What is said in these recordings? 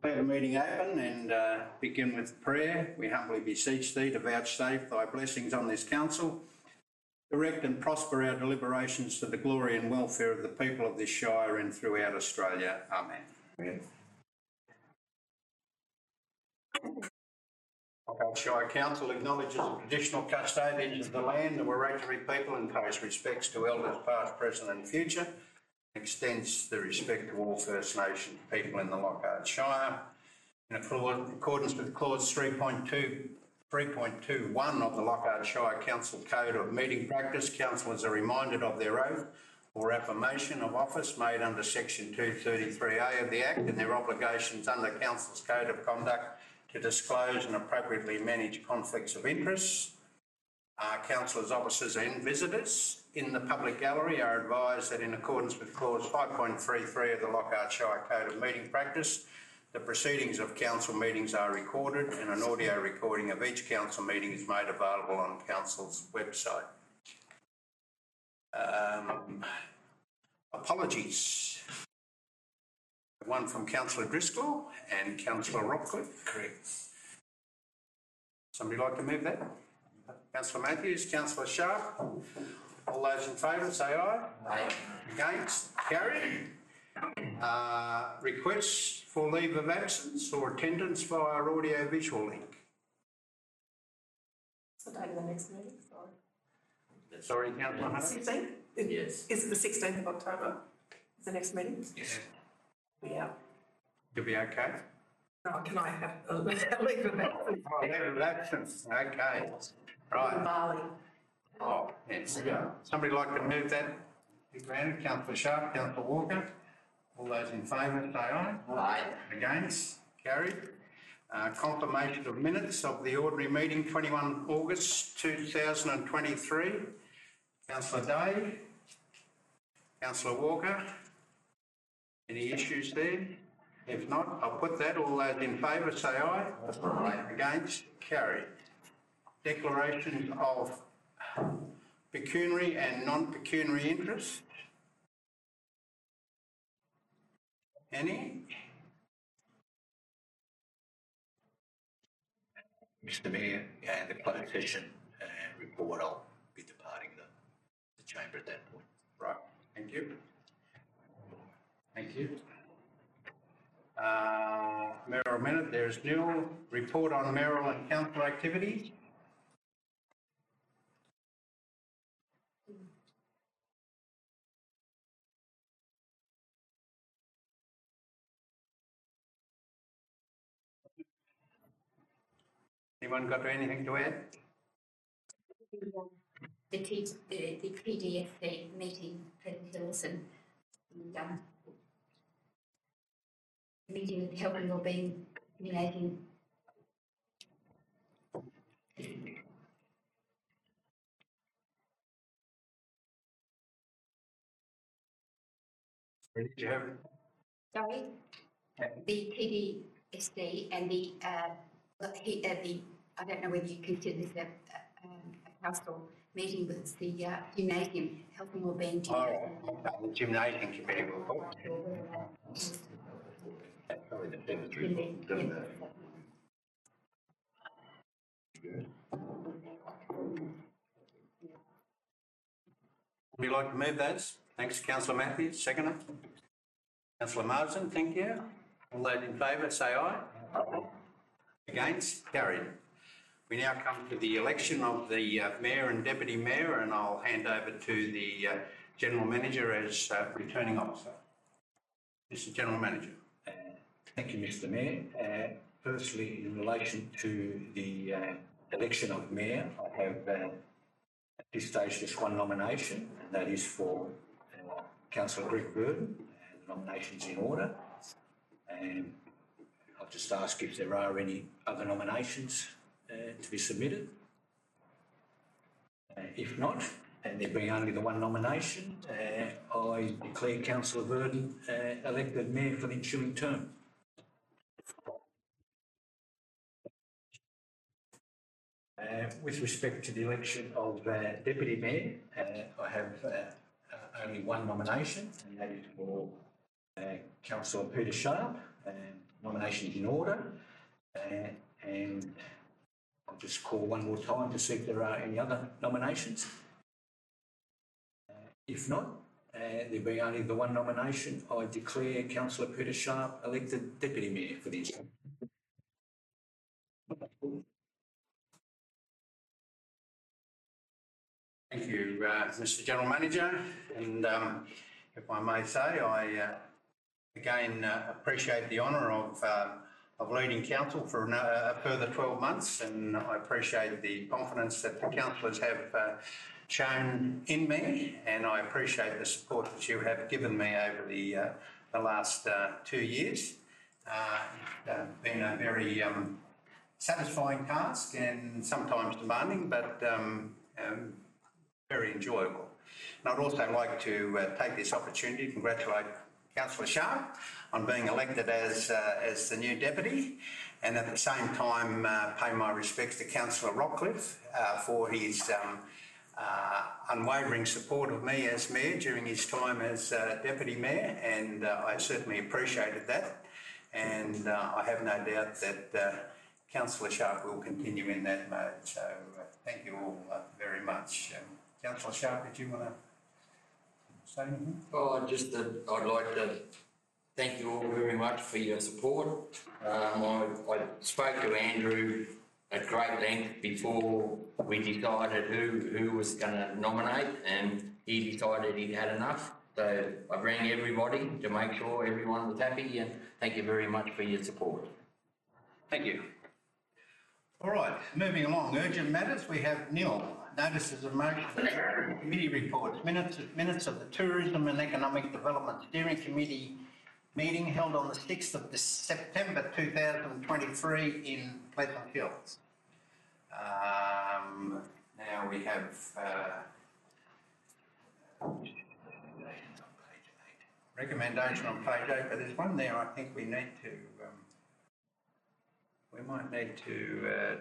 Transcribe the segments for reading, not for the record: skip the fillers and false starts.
Declare the meeting open and begin with prayer. We humbly beseech thee to vouchsafe thy blessings on this council. Direct and prosper our deliberations to the glory and welfare of the people of this shire and throughout Australia. Amen. Amen. Lockhart Shire Council acknowledges the traditional custodians of the land, the Wiradjuri people, and pays respects to elders past, present and future. Extends the respect to all First Nations people in the Lockhart Shire. In accordance with clause 3.21 of the Lockhart Shire Council Code of Meeting Practice, councillors are reminded of their oath or affirmation of office made under section 233A of the Act and their obligations under Council's Code of Conduct to disclose and appropriately manage conflicts of interest. Councillors, officers and visitors in the public gallery are advised that in accordance with clause 5.33 of the Lockhart Shire Code of Meeting Practice, the proceedings of council meetings are recorded and an audio recording of each council meeting is made available on council's website. Apologies. One from Councillor Driscoll and Councillor Rockcliffe. Correct. Somebody like to move that? Councillor Matthews, Councillor Sharp. All those in favour say aye. Aye. Against? Carried. Requests for leave of absence or attendance via audio visual link. So date of the next meeting, Sorry, Councillor Hunter. 16th? Yes. Is it the 16th of October? Is the next meeting? Yes. Yeah. You'll be okay? No, can I have a leave of absence? Oh, leave of absence. Okay. Right. In Bali. Oh, yes. Somebody like to move that? Be granted. Councillor Sharp, Councillor Walker. All those in favour say aye. Aye. Against? Carried. Confirmation of minutes of the ordinary meeting 21 August 2023. Councillor Day. Councillor Walker. Any issues there? If not, I'll put that. All those in favour say aye. Aye. Against? Carried. Declarations of pecuniary and non-pecuniary interest. Any? Mr. Mayor, the closed session report, I'll be departing the chamber at that point. Right. Thank you. Thank you. Mayoral minute, there's nil. Report on mayoral and council activities. Anyone got anything to add? The PDSC meeting, President Hillerson, and meeting with Health and Wellbeing Community. Did you have it? Sorry, the PDSD and the I don't know whether you consider this a council meeting, but it's the gymnasium, Health and Wellbeing Gymnasium. The gymnasium committee will Probably the demonstration, doesn't it? Would you like to move those? Thanks, Councillor Matthews. Second. Councillor Marsden, thank you. All those in favour say aye. Against? Carried. We now come to the election of the Mayor and Deputy Mayor, and I'll hand over to the General Manager as returning officer. Mr. General Manager. Thank you, Mr. Mayor. Firstly, in relation to the election of Mayor, I have at this stage just one nomination, and that is for Councillor Greg Burden. The nomination's in order. And I'll just ask if there are any other nominations to be submitted. If not, and there being only the one nomination, I declare Councillor Burden elected Mayor for the ensuing term. With respect to the election of Deputy Mayor, I have only one nomination, and that is for Councillor Peter Sharp. nominations in order, and I'll just call one more time to see if there are any other nominations. If not, there being only the one nomination, I declare Councillor Peter Sharp elected Deputy Mayor for this. Thank you, Mr. General Manager. And if I may say, I again appreciate the honour of leading council for a further 12 months, and I appreciate the confidence that the councillors have shown in me, and I appreciate the support that you have given me over the last 2 years. It's been a very satisfying task and sometimes demanding, but very enjoyable. And I'd also like to take this opportunity to congratulate Councillor Sharp on being elected as the new deputy, and at the same time pay my respects to Councillor Rockcliffe for his unwavering support of me as mayor during his time as deputy mayor, and I certainly appreciated that, and I have no doubt that Councillor Sharp will continue in that mode. So thank you all very much. Councillor Sharp, did you want to say anything? Oh, just that I'd like to thank you all very much for your support. I spoke to Andrew at great length before we decided who was going to nominate, and he decided he'd had enough. So I rang everybody to make sure everyone was happy, and thank you very much for your support. Thank you. All right, moving along. Urgent matters, we have nil. Notices of motion, committee reports, minutes of the Tourism and Economic Development Steering Committee meeting held on the 6th of September 2023 in Pleasant Hills. Now we have recommendation on page 8, but there's one there I think we need to, we might need to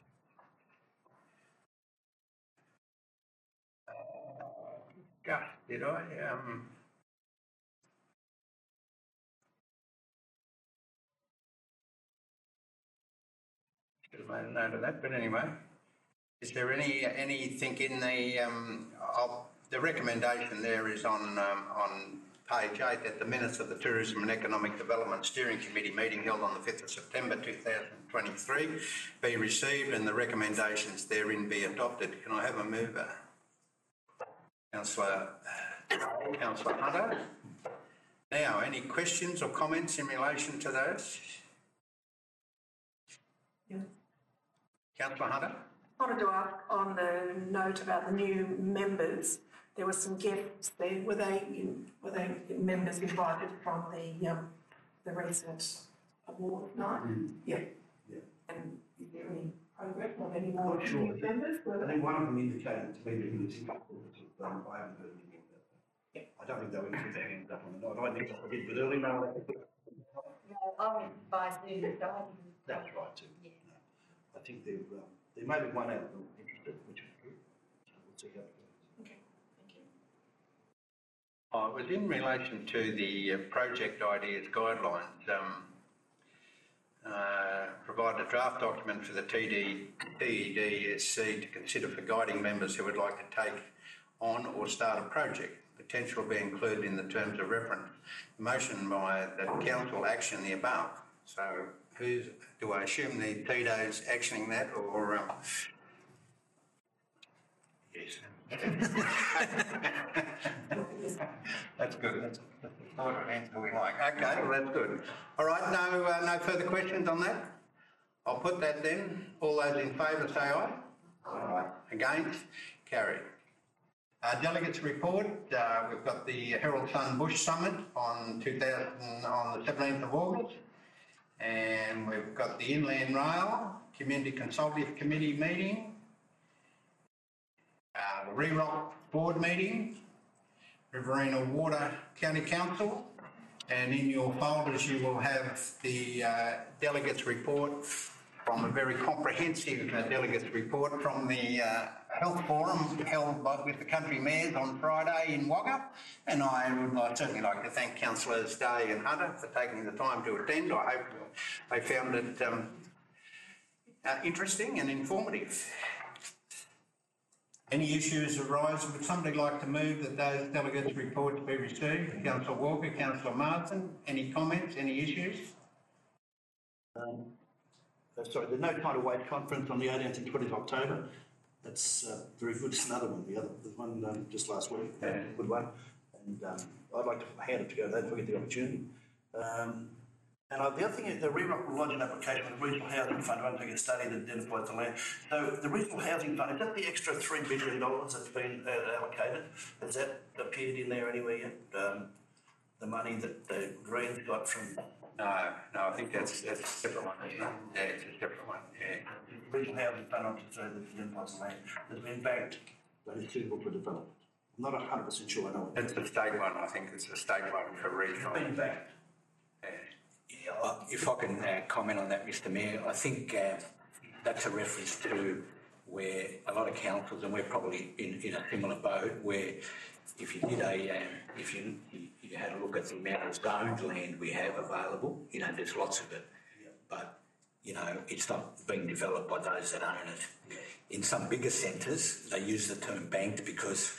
gosh, did I? Should have made a note of that, but anyway. Is there anything in the recommendation there is on page 8 that the minutes of the Tourism and Economic Development Steering Committee meeting held on the 5th of September 2023 be received and the recommendations therein be adopted. Can I have a mover? Councillor Hunter. Now, any questions or comments in relation to those? Yeah. Councillor Hunter. I wanted to ask on the note about the new members, there were some guests there. Were they members invited from the recent award night? Yeah. And is there any progress of any more new members? I think one of them indicated to me that he was interested, but I haven't heard anything about that. Yeah. I don't think they were into their hands up on the night. I think I did, but early now. No, I went by Zoom, so I didn't. That's right too. Yeah. I think there may be one out of them interested, which is good. So we'll see how it goes. Okay, thank you. It was in relation to the project ideas guidelines. Provide a draft document for the TEDSC to consider for guiding members who would like to take on or start a project. Potential will be included in the terms of reference. Motion by the council action the above. So do I assume the TEDO's actioning that or? Yes. That's good. That's the sort of answer we like. Okay, well that's good. All right, no further questions on that? I'll put that then. All those in favour say aye. Aye. Against? Carried. Delegates report. We've got the Herald Sun Bush Summit on the 17th of August. And we've got the Inland Rail Community Consultative Committee meeting. The REROC Board meeting. Riverina Water County Council. And in your folders you will have the delegates report from a very comprehensive delegates report from the health forum held with the country mayors on Friday in Wagga. And I would certainly like to thank Councillors Day and Hunter for taking the time to attend. I hope they found it interesting and informative. Any issues arise? Would somebody like to move that those delegates' reports be received? Councillor Walker, Councillor Martin, any comments, any issues? Sorry, the No Tidal Wave Conference on the 18th and 20th of October. That's very good. It's another one. The one just last week, good one. And I'd like to hand it to go there if we get the opportunity. And the other thing is the REROC will lodge an application with the Regional Housing Fund to undertake a study that identifies the land. So the Regional Housing Fund, is that the extra $3 billion that's been allocated? Has that appeared in there anywhere yet? The money that the Greens got from... No, I think that's a separate one. Yeah, it's a separate one. Yeah. The Regional Housing Fund, I'm just saying that identifies the land has been banked that is suitable for development. I'm not 100% sure I know. It's the state one. I think it's the state one for regional. It's been banked. Yeah, if I can comment on that, Mr Mayor, I think that's a reference to where a lot of councils, and we're probably in a similar boat, where if you did if you had a look at the amount of zoned land we have available, there's lots of it, but, it's not being developed by those that own it. In some bigger centres, they use the term banked because,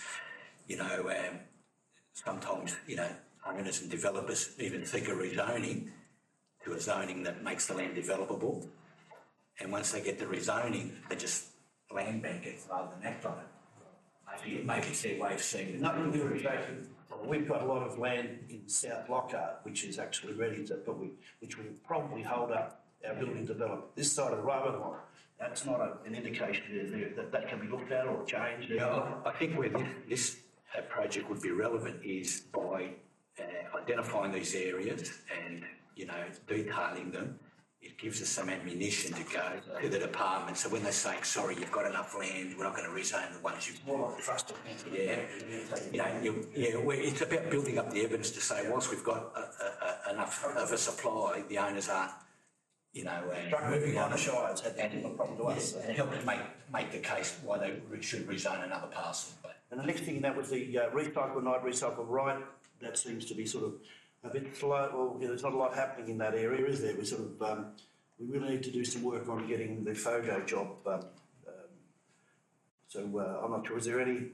sometimes, owners and developers even seek a rezoning to a zoning that makes the land developable. And once they get the rezoning, they just land bank it rather than act on it. Maybe it's their way of seeing it. Not really exactly. We've got a lot of land in South Lockhart, which is actually ready to, which will probably hold up our building development. This side of the railway line, that's not an indication that can be looked at or changed. Yeah, I think where this project would be relevant is by identifying these areas and detailing them. It gives us some ammunition to go to the department. So when they're saying, sorry, you've got enough land, we're not going to rezone the ones you've... More like trust. Yeah. It's about building up the evidence to say, whilst we've got enough of a supply, the owners aren't, moving on the shires had a problem to us. And help us make the case why they should rezone another parcel. And the next thing in that was the recycle night, recycle right. That seems to be sort of a bit slow. Well, there's not a lot happening in that area, is there? We really need to do some work on getting the FOGO job. I'm not sure. Is there any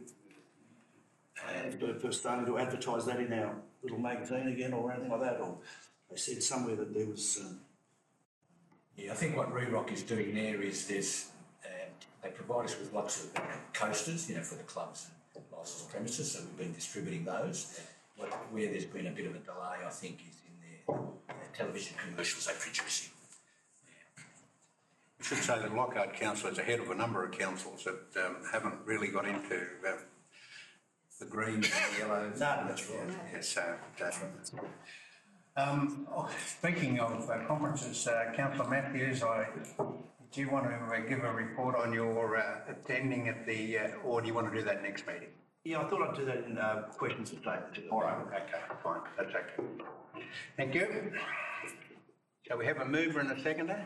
starting to advertise that in our little magazine again or anything like that? Or they said somewhere that there was. I think what REROC is doing there is they provide us with lots of coasters, for the clubs and licensed premises. So we've been distributing those. Where there's been a bit of a delay, I think, is in their television commercials they produce. I should say that Lockhart Council is ahead of a number of councils that haven't really got into the green and the yellow. No, that's right. Yes, that's right. Speaking of conferences, Councillor Matthews, do you want to give a report on your attending at the, or do you want to do that next meeting? Yeah, I thought I'd do that in questions and statements. All right, okay, fine, that's okay. Thank you. Shall we have a mover and a seconder?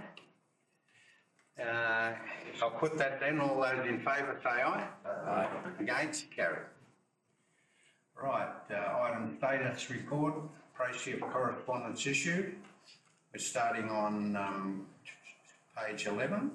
I'll put that then. All those in favour say aye. Aye. Against? Carried. Right, item status report, Precia correspondence issued. We're starting on page 11.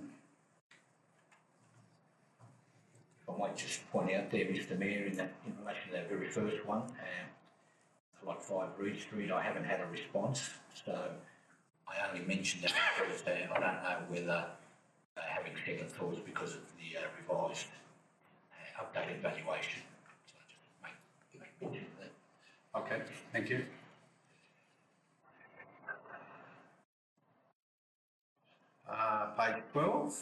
I might just point out there, Mr Mayor, in relation to that very first one, Lot 5 Reed Street, I haven't had a response, so I only mentioned that because I don't know whether they're having second thoughts because of the revised updated valuation. So I just make mention of that. Okay, thank you. Page 12.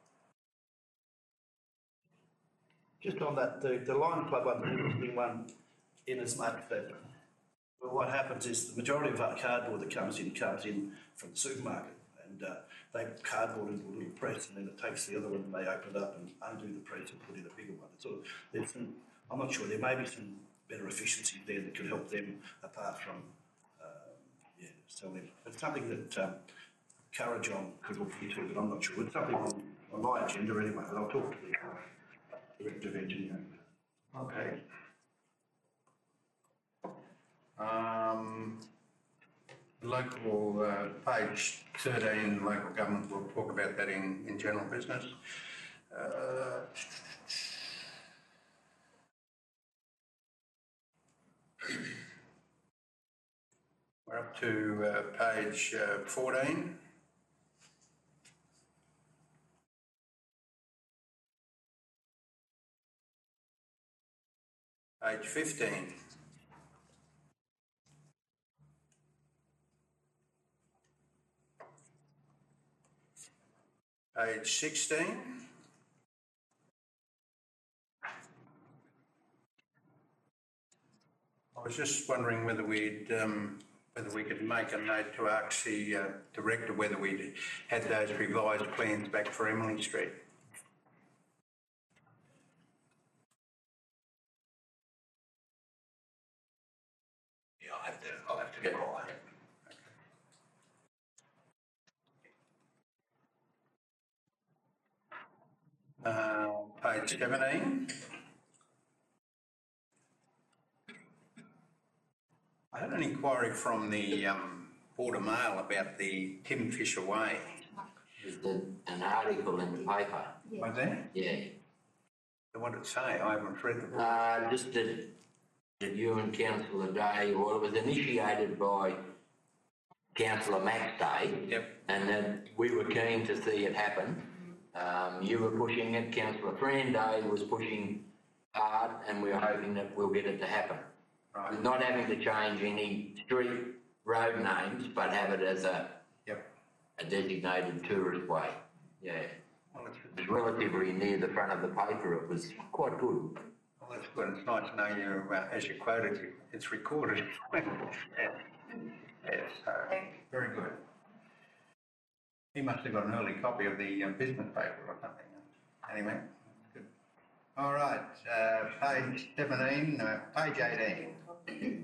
Just on that, the Lion Club one, the interesting one, in as much that what happens is the majority of our cardboard that comes in from the supermarket, and they cardboard into a little press, and then it takes the other one and they open it up and undo the press and put in a bigger one. It's sort of, I'm not sure, there may be some better efficiency there that could help them apart from selling. It's something that Courage on could look here too, but I'm not sure. It's something on my agenda anyway, but I'll talk to the Director of Engineering. Okay. Local, page 13, local government, we'll talk about that in general business. We're up to page 14. Page 15. Page 16. I was just wondering whether we could make a note to ask the director whether we'd had those revised plans back for Emily Street. Yeah, I'll have to inquire. Page 17. I had an inquiry from the Border Mail about the Tim Fisher Way. There's an article in the paper. Was there? Yeah. What did it say? I haven't read the book. Just that you and Councillor Day, well, it was initiated by Councillor Max Day. Yep. And that we were keen to see it happen. You were pushing it, Councillor Fran Day was pushing hard, and we were hoping that we'll get it to happen. Right. Not having to change any street road names, but have it as a designated tourist way. Yeah. Well, It was relatively near the front of the paper. It was quite good. well, that's good. It's nice to know you, as you quoted, it's recorded. Yes, very good. He must have got an early copy of the business paper or something. Anyway, good. All right, page 17, page 18.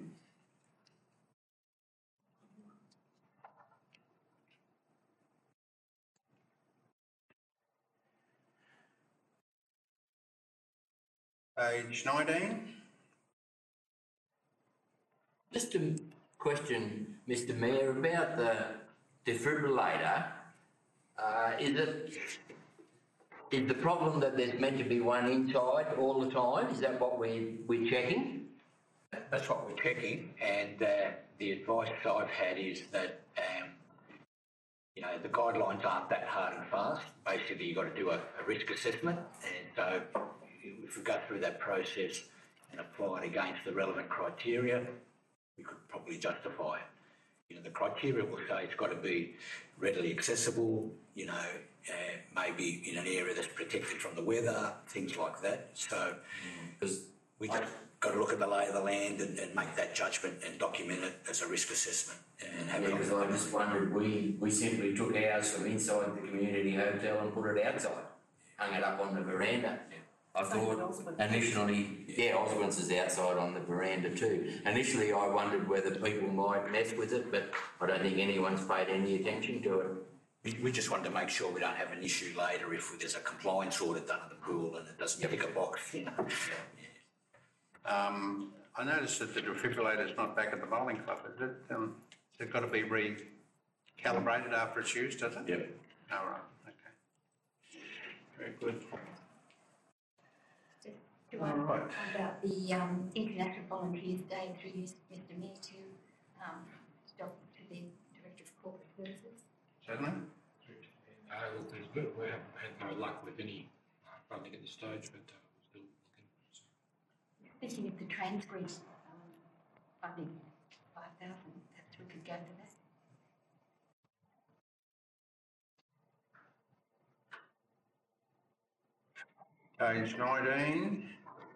Page 19. Just a question, Mr. Mayor, about the defibrillator. Is the problem that there's meant to be one inside all the time? Is that what we're checking? That's what we're checking, and the advice I've had is that, the guidelines aren't that hard and fast. Basically, you've got to do a risk assessment, and so if we go through that process and apply it against the relevant criteria, we could probably justify it. The criteria will say it's got to be readily accessible, maybe in an area that's protected from the weather, things like that. So we just got to look at the lay of the land and make that judgment and document it as a risk assessment and have it on. Because I just wondered, we simply took ours from inside the community hotel and put it outside, hung it up on the veranda. I thought initially, Osborne's is outside on the veranda too. Initially I wondered whether people might mess with it, but I don't think anyone's paid any attention to it. We just wanted to make sure we don't have an issue later if there's a compliance audit done at the pool and it doesn't tick a box. I noticed that the defibrillator's not back at the bowling club, is it? It's got to be recalibrated after it's used, does it? Yep. All right, okay. Very good. Do I All right. about the International Volunteers Day through you, Mr. Mayor, to stop to the Director of Corporate Services? Certainly. Look, there's good. We haven't had no luck with any funding at this stage, but we're still looking. Thinking of the transcript funding, 5,000, perhaps we could go to that. Page 19.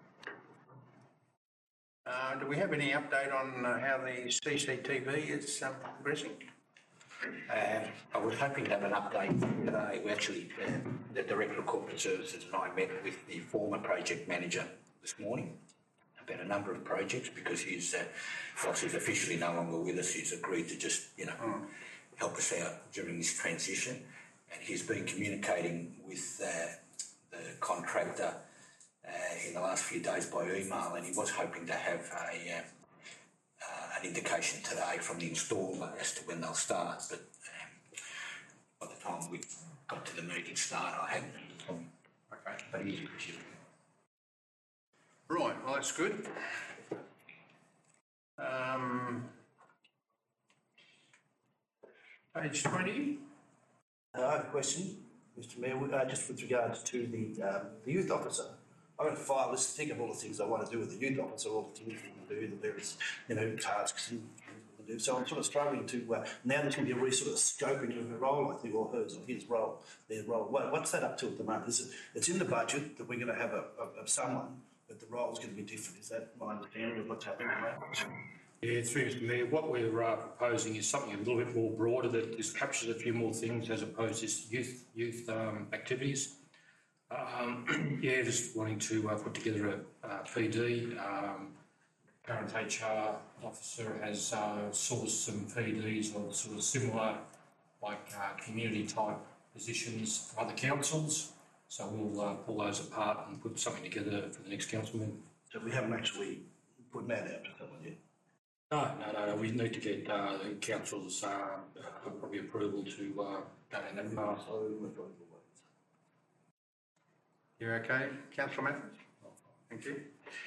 Do we have any update on how the CCTV is progressing? I was hoping to have an update today. We actually, the Director of Corporate Services and I met with the former project manager this morning about a number of projects because whilst he's officially no longer with us, he's agreed to just, help us out during this transition, and he's been communicating with the contractor in the last few days by email, and he was hoping to have an indication today from the installer as to when they'll start, but by the time we got to the meeting start, I hadn't. Okay. But he is pursuing. Right, well, that's good. Page 20. I have a question, Mr Mayor, just with regards to the youth officer. I've got a file list, think of all the things I want to do with the youth officer, all the things we want to do, the various, tasks and things we want to do. So I'm sort of struggling to, now there's going to be a sort of scoping of the role, I think, or hers, or his role, their role. What's that up to at the moment? It's in the budget that we're going to have someone, but the role's going to be different. Is that my understanding of what's happening at the moment? Yeah, through Mr Mayor, what we're proposing is something a little bit more broader that just captures a few more things as opposed to youth activities. Just wanting to put together a PD. Current HR officer has sourced some PDs or sort of similar, community type positions from other councils. So we'll pull those apart and put something together for the next councilman. So we haven't actually put that out to someone yet. No. We need to get the council's probably approval to go down that path. You okay, Councillor Matthews? Thank you.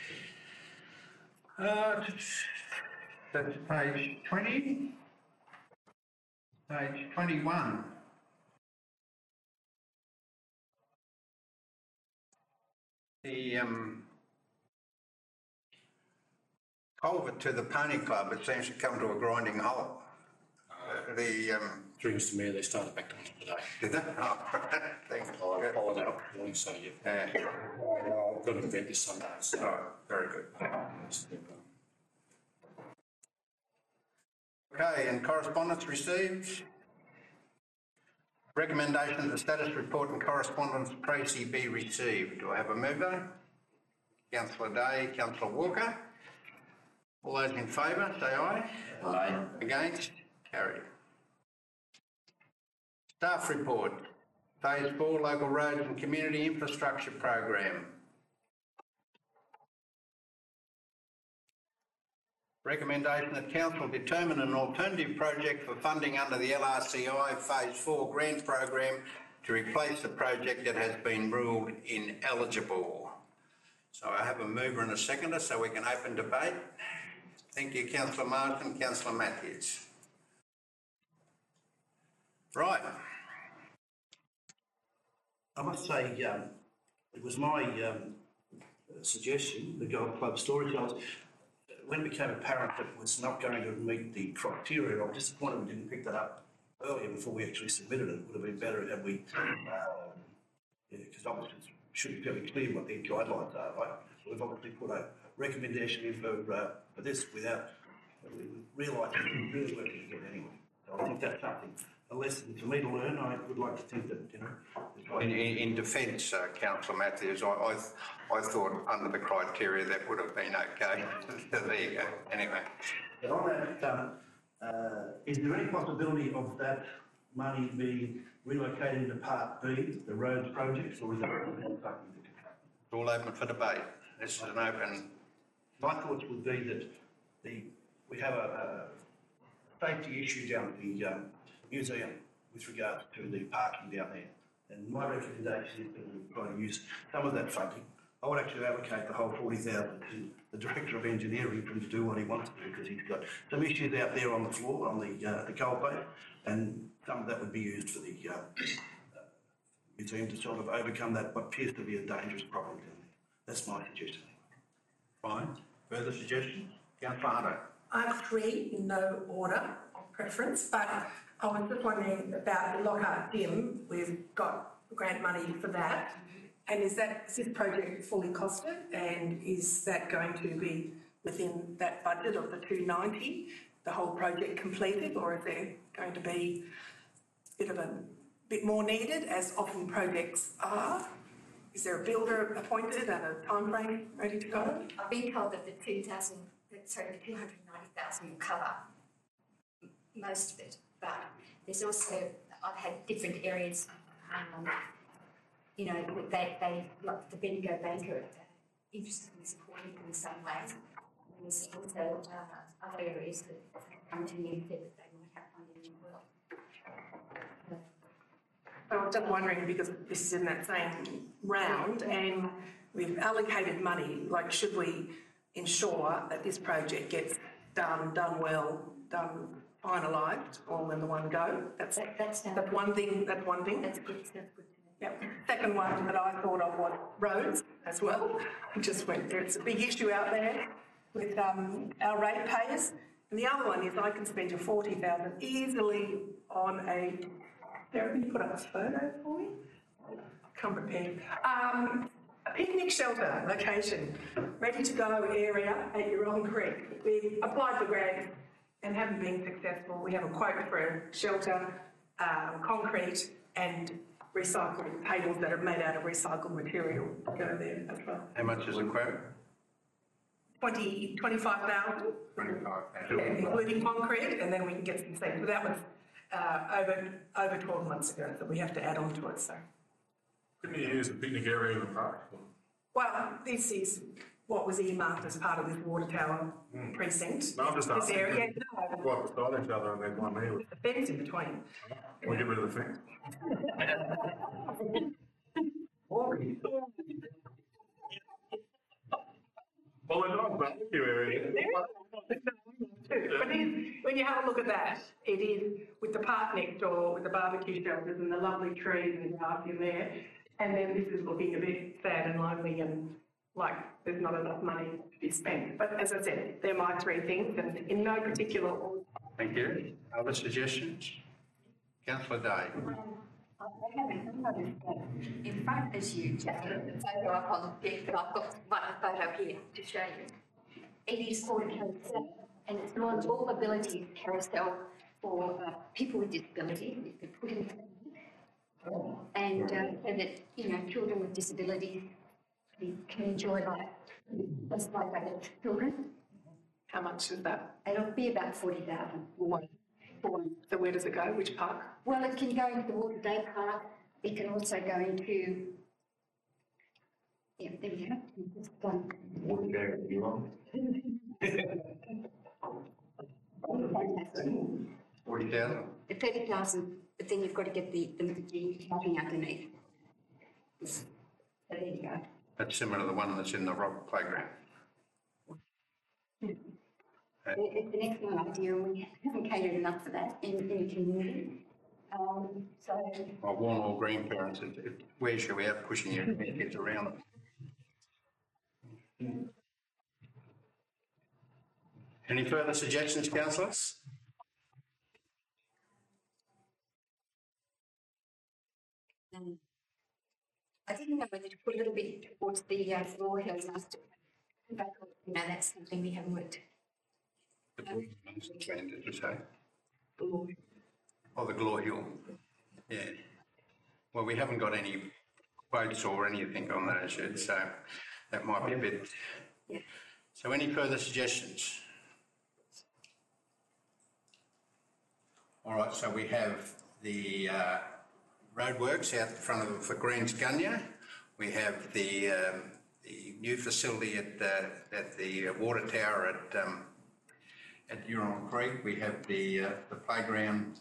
That's page 20. Page 21. The culvert to the Pony Club, it seems to come to a grinding halt. Through Mr Mayor, they started back on today. Did they? Oh, thanks. I followed that up this morning, so yeah. I've got an event this Sunday. So. Oh, very good. Okay, and correspondence received. Recommendation that the status report and correspondence Tracy be received. Do I have a mover? Councillor Day, Councillor Walker. All those in favour, say aye. Aye. Against? Carried. Staff report. Phase 4 Local Roads and Community Infrastructure Program. Recommendation that Council determine an alternative project for funding under the LRCI Phase 4 grant program to replace the project that has been ruled ineligible. So I have a mover and a seconder so we can open debate. Thank you, Councillor Martin. Councillor Matthews. Right. I must say, it was my suggestion, the Golf Club storage house, when it became apparent that it was not going to meet the criteria, I'm disappointed we didn't pick that up earlier before we actually submitted it. It would have been better had we, because obviously it should be fairly clear what the guidelines are, right? So we've obviously put a recommendation in for this without realising it didn't really work together anyway. So I think that's something, a lesson for me to learn. I would like to think that, In defence, Councillor Matthews, I thought under the criteria that would have been okay. There you go. Anyway. But on that, is there any possibility of that money being relocated into Part B, the roads projects, or is that something that It's all open for debate. This is an open... My thoughts would be that we have a safety issue down at the museum with regards to the parking down there. And my recommendation is that we try to use some of that funding. I would actually allocate the whole 40,000 to the Director of Engineering for him to do what he wants to do, because he's got some issues out there on the floor, on the coal face, and some of that would be used for the museum to sort of overcome that, what appears to be a dangerous problem down there. That's my suggestion. Fine. Further suggestions? Councillor Hunter. I have three in no order of preference, but I was just wondering about the Lockhart Gym. We've got grant money for that. And is this project fully costed, and is that going to be within that budget of the 290, the whole project completed, or is there going to be a bit more needed, as often projects are? Is there a builder appointed and a timeframe ready to go? I've been told that the 290,000 will cover most of it, but there's also, I've had different areas, you know, they like the Bendigo Banker, interested in supporting them in some ways. And there's also other areas that come to me and said that they might have funding as well. I was just wondering, because this is in that same round and we've allocated money, like should we ensure that this project gets done well, finalised all in the one go? That's one thing. That's good. That's good to me. Yep. Second one that I thought of was roads as well. Just went there. It's a big issue out there with our ratepayers. And the other one is I can spend your $40,000 easily on a. Can you put up a photo for me? Come prepared. A picnic shelter location, ready to go area at Eurong Creek. We applied for grants and haven't been successful. We have a quote for a shelter, concrete and recycled tables that are made out of recycled material go there as well. How much is the quote? 25,000. 25,000. Yeah, including concrete, and then we can get some seats. So that was over 12 months ago that we have to add on to it. So. Couldn't you use the picnic area in the park? Well, this is what was earmarked as part of this water tower precinct. No, I'm just This asking. area, Right beside each other and then one there. there's a fence in between. We'll get rid of the fence. Well, there's not a barbecue area. But when you have a look at that, it is with the park next door, with the barbecue shelters and the lovely trees and grass in there. And then this is looking a bit sad and lonely and like there's not enough money to be spent. But as I said, they're my three things and in no particular order. Thank you. Other suggestions? Councillor Day. I haven't noticed that in front as you just put the photo up on the deck, but I've got one photo here to show you. It is called a carousel, and it's an all ability carousel for people with disabilities. You can put in and so that, you know, children with disabilities can enjoy life just like other children. How much is that? It'll be about 40,000 for one. So where does it go? Which park? Well, it can go into the Water Day Park. It can also go into, yeah, there we go. Just, 40,000? the 30,000, but then you've got to get the parking underneath. So there you go. That's similar to the one that's in the rock playground. It's an excellent idea, and we haven't catered enough for that in the community. So I warn all green parents, where should we have pushing your kids around it? Any further suggestions, councillors? I didn't know whether to put a little bit towards the floor hills and asked, but you know, that's something we haven't worked. The plan, did you say? Oh, the Glore Hill. Yeah. Well, we haven't got any quotes or anything on those yet, so that might be a bit. Yeah. So any further suggestions? All right, so we have the roadworks out in front of for Greens Gunya. We have the new facility at the water tower at Eurong Creek. We have the playground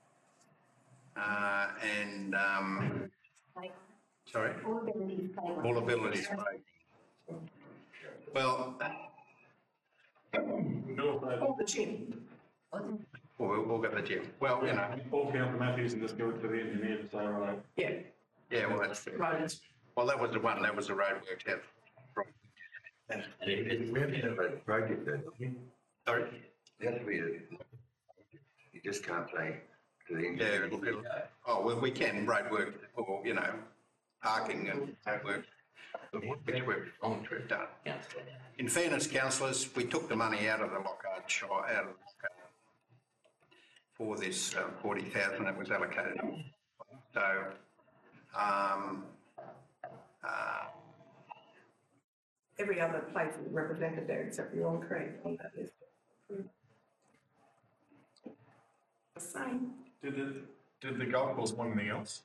and sorry, All abilities playground. all abilities playground. Well, Oh, the gym. we'll get the gym. Well, you know, All councillor Matthews and just give it to the engineer to say, right. Yeah. yeah, well, that's true. Roads. Well, that was the one, that was the roadworks out. And we have to have a project there, don't we? Sorry? There has to be you just can't say to the Yeah, engineer. oh, well, we can roadwork or, you know, parking and roadwork, which we've done. In fairness, councillors, we took the money out of the Lockhart Shire, out of for this 40,000 that was allocated. So, Every other place is represented there except for Eurong Creek on that list. The same. Did the golf course want anything else?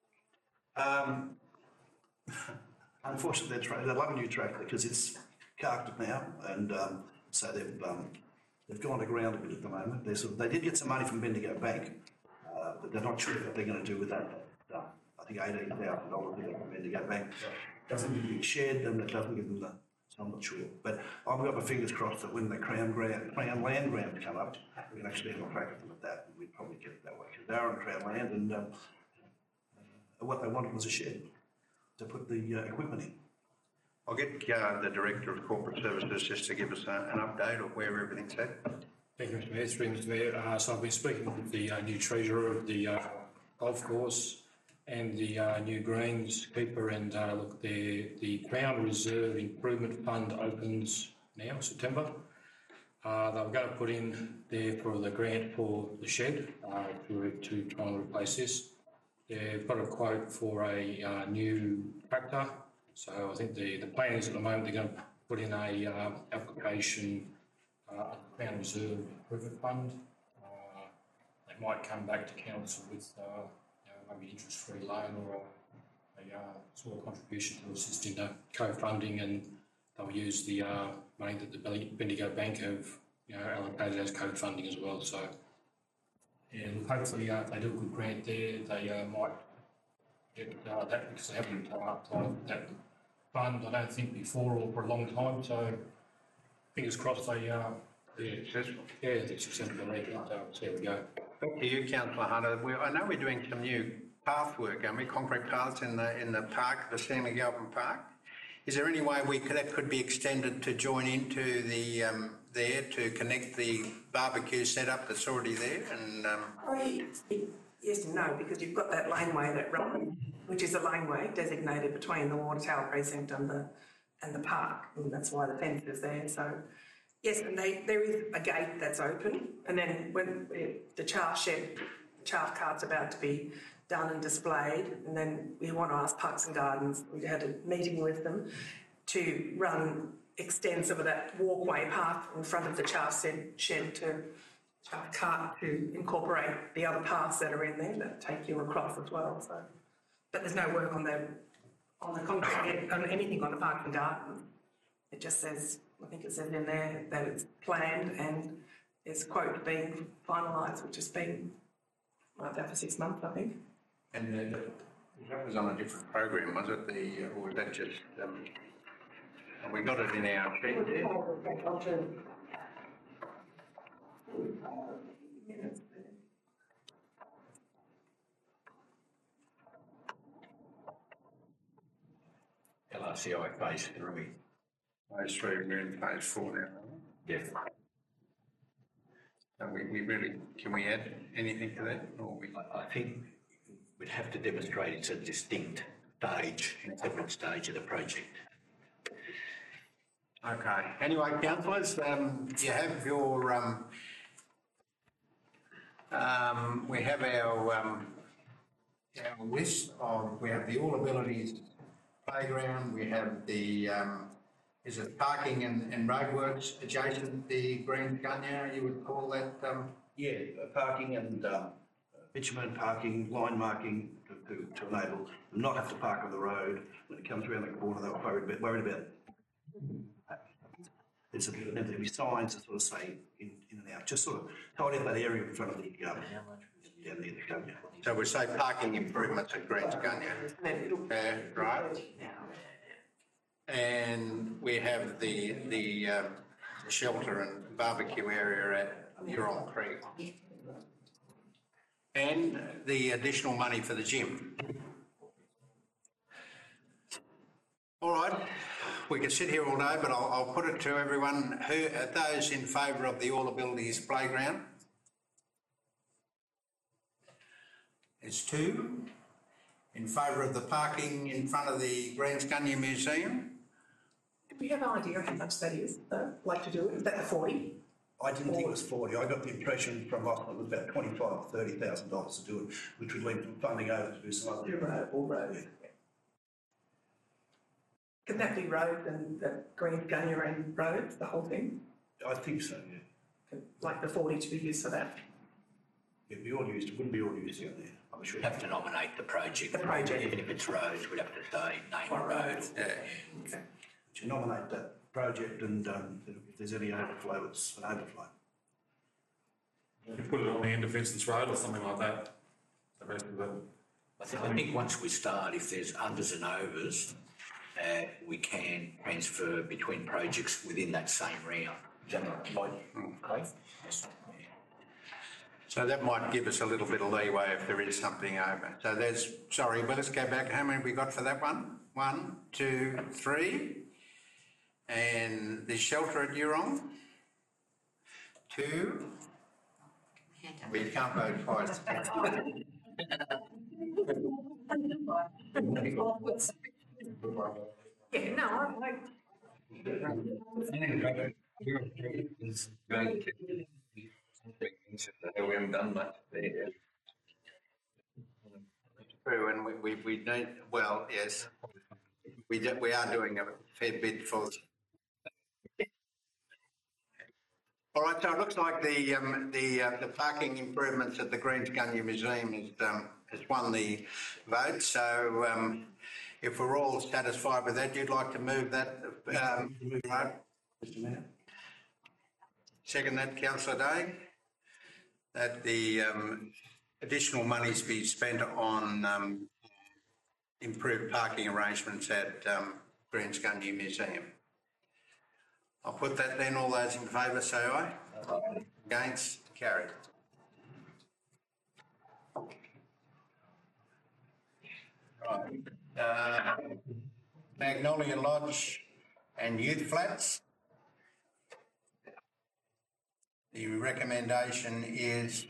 Unfortunately, they love a new track because it's carpeted now, and so they've gone to ground a bit at the moment. They did get some money from Bendigo Bank, but they're not sure what they're going to do with that. I think $18,000 from Bendigo Bank doesn't give them a shed, and it doesn't give them the. So I'm not sure, but I've got my fingers crossed that when the Crown land grant come up, we can actually have a crack at them at that. And we'd probably get it that way because they're on Crown land, and what they wanted was a shed to put the equipment in. I'll get the Director of Corporate Services just to give us an update of where everything's at. Thank you, Mr Mayor. Through Mr Mayor. So I've been speaking with the new treasurer of the golf course and the new greenskeeper, and look, the Crown Reserve Improvement Fund opens now, September. They were going to put in there for the grant for the shed to try and replace this. They've got a quote for a new tractor. So I think the plan is at the moment they're going to put in a application, Crown Reserve Improvement Fund. They might come back to council with maybe interest-free loan or a small contribution to assist in the co-funding, and they'll use the money that the Bendigo Bank have allocated as co-funding as well. So yeah, hopefully if they do a good grant there, they might get that, because they haven't applied that fund, I don't think, before or for a long time. So fingers crossed they're successful. Yeah, they're successful there. So there we go. Back to you, Councillor Hunter. I know we're doing some new path work, aren't we? Concrete paths in the park, the Stanley Galvin Park. Is there any way that could be extended to join into the there to connect the barbecue setup that's already there? And yes and no, because you've got that laneway that runs, which is a laneway designated between the water tower precinct and the park, and that's why the fence is there. So yes, and there is a gate that's open, and then when the chaff cart's about to be done and displayed, and then we want to ask Parks and Gardens, we had a meeting with them, to run extensive of that walkway path in front of the chaff shed to chaff cart to incorporate the other paths that are in there that take you across as well. So, but there's no work on the concrete, on anything on the Parks and Gardens. It just says, I think it says in there that it's planned and there's a quote being finalised, which has been like that for 6 months, I think. And that was on a different program, was it? Or was that just? We got it in our sheet there. LRCI phase 3. Phase 3, we're in phase 4 now. Yes. So we really, can we add anything to that? Or I think we'd have to demonstrate it's a distinct stage, a separate stage of the project. Okay. Anyway, councillors, you have your, we have our list of, we have the All Abilities playground, we have the, is it parking and roadworks adjacent the Green Gunya, you would call that? Yeah, parking and bitumen parking, line marking to enable them not have to park on the road when it comes around the corner. They were worried about it. There'll be signs that sort of say in and out, just sort of tidy up that area in front of the down near the Gunya. So we say parking improvements at Green Gunya, right? And we have the shelter and barbecue area at Huron Creek. And the additional money for the gym. All right, we could sit here all day, but I'll put it to everyone. Who are those in favour of the All Abilities playground? It's 2. In favour of the parking in front of the Greens Gunya Museum? Do we have an idea how much that is, like to do it? Is that the 40? I didn't think it was 40. I got the impression from Austin it was about $25,000 or $30,000 to do it, which would leave them funding over to do some other road. Can that be road and the Green Gunya and roads, the whole thing? I think so, yeah. Like the 40 to be used for that? It'd be all used, it wouldn't be all used down there, I'm sure. We'd have to nominate the project. The project. Even if it's roads, we'd have to say name a road. Okay. To nominate that project and if there's any overflow, it's an overflow. You put it on the end of Vincent's Road or something like that. The rest of it. I think once we start, if there's unders and overs, we can transfer between projects within that same round. Is that right? Okay. Yes. So that might give us a little bit of leeway if there is something over. So there's, sorry, but let's go back. How many have we got for that one? 1, 2, 3. And the shelter at Eurong? 2. We can't vote twice. Yeah, no, I We haven't done much there. True, and we need, well, yes, we are doing a fair bit for. All right, so it looks like the parking improvements at the Greensgunya Museum has won the vote. So if we're all satisfied with that, you'd like to move that, right? Mr Mayor? Second that, Councillor Day, that the additional monies be spent on improved parking arrangements at Greensgunya Museum. I'll put that then. All those in favour say aye. Against? Carried. Right. Magnolia Lodge and Youth Flats. The recommendation is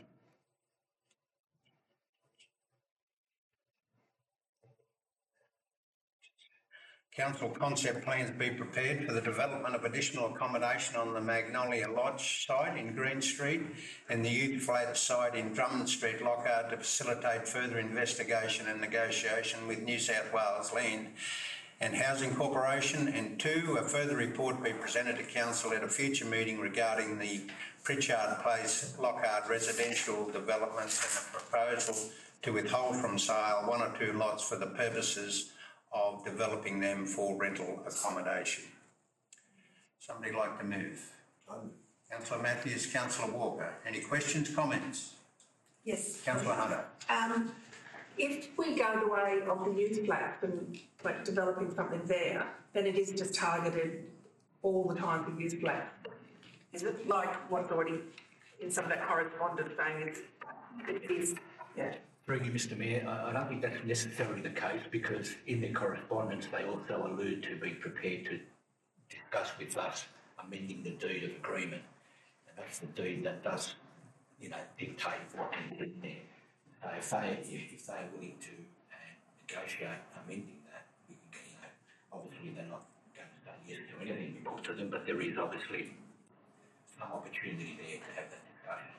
council concept plans be prepared for the development of additional accommodation on the Magnolia Lodge site in Green Street and the Youth Flats site in Drummond Street, Lockhart, to facilitate further investigation and negotiation with New South Wales Land and Housing Corporation. And 2, a further report be presented to council at a future meeting regarding the Pritchard Place Lockhart residential developments and a proposal to withhold from sale 1 or 2 lots for the purposes of developing them for rental accommodation. Somebody like to move? Councillor Matthews, Councillor Walker. Any questions, comments? yes. Councillor Hunter. If we go the way of the youth flats and like developing something there, then it is just targeted all the time for youth flats. Is it like what's already in some of that correspondence saying it is, yeah. Through you, Mr Mayor, I don't think that's necessarily the case because in the correspondence they also allude to be prepared to discuss with us amending the deed of agreement. And that's the deed that does, dictate what can be in there. So if they're willing to negotiate amending that, we can, obviously they're not going to say yes to anything we put to them, but there is obviously some opportunity there to have that discussion.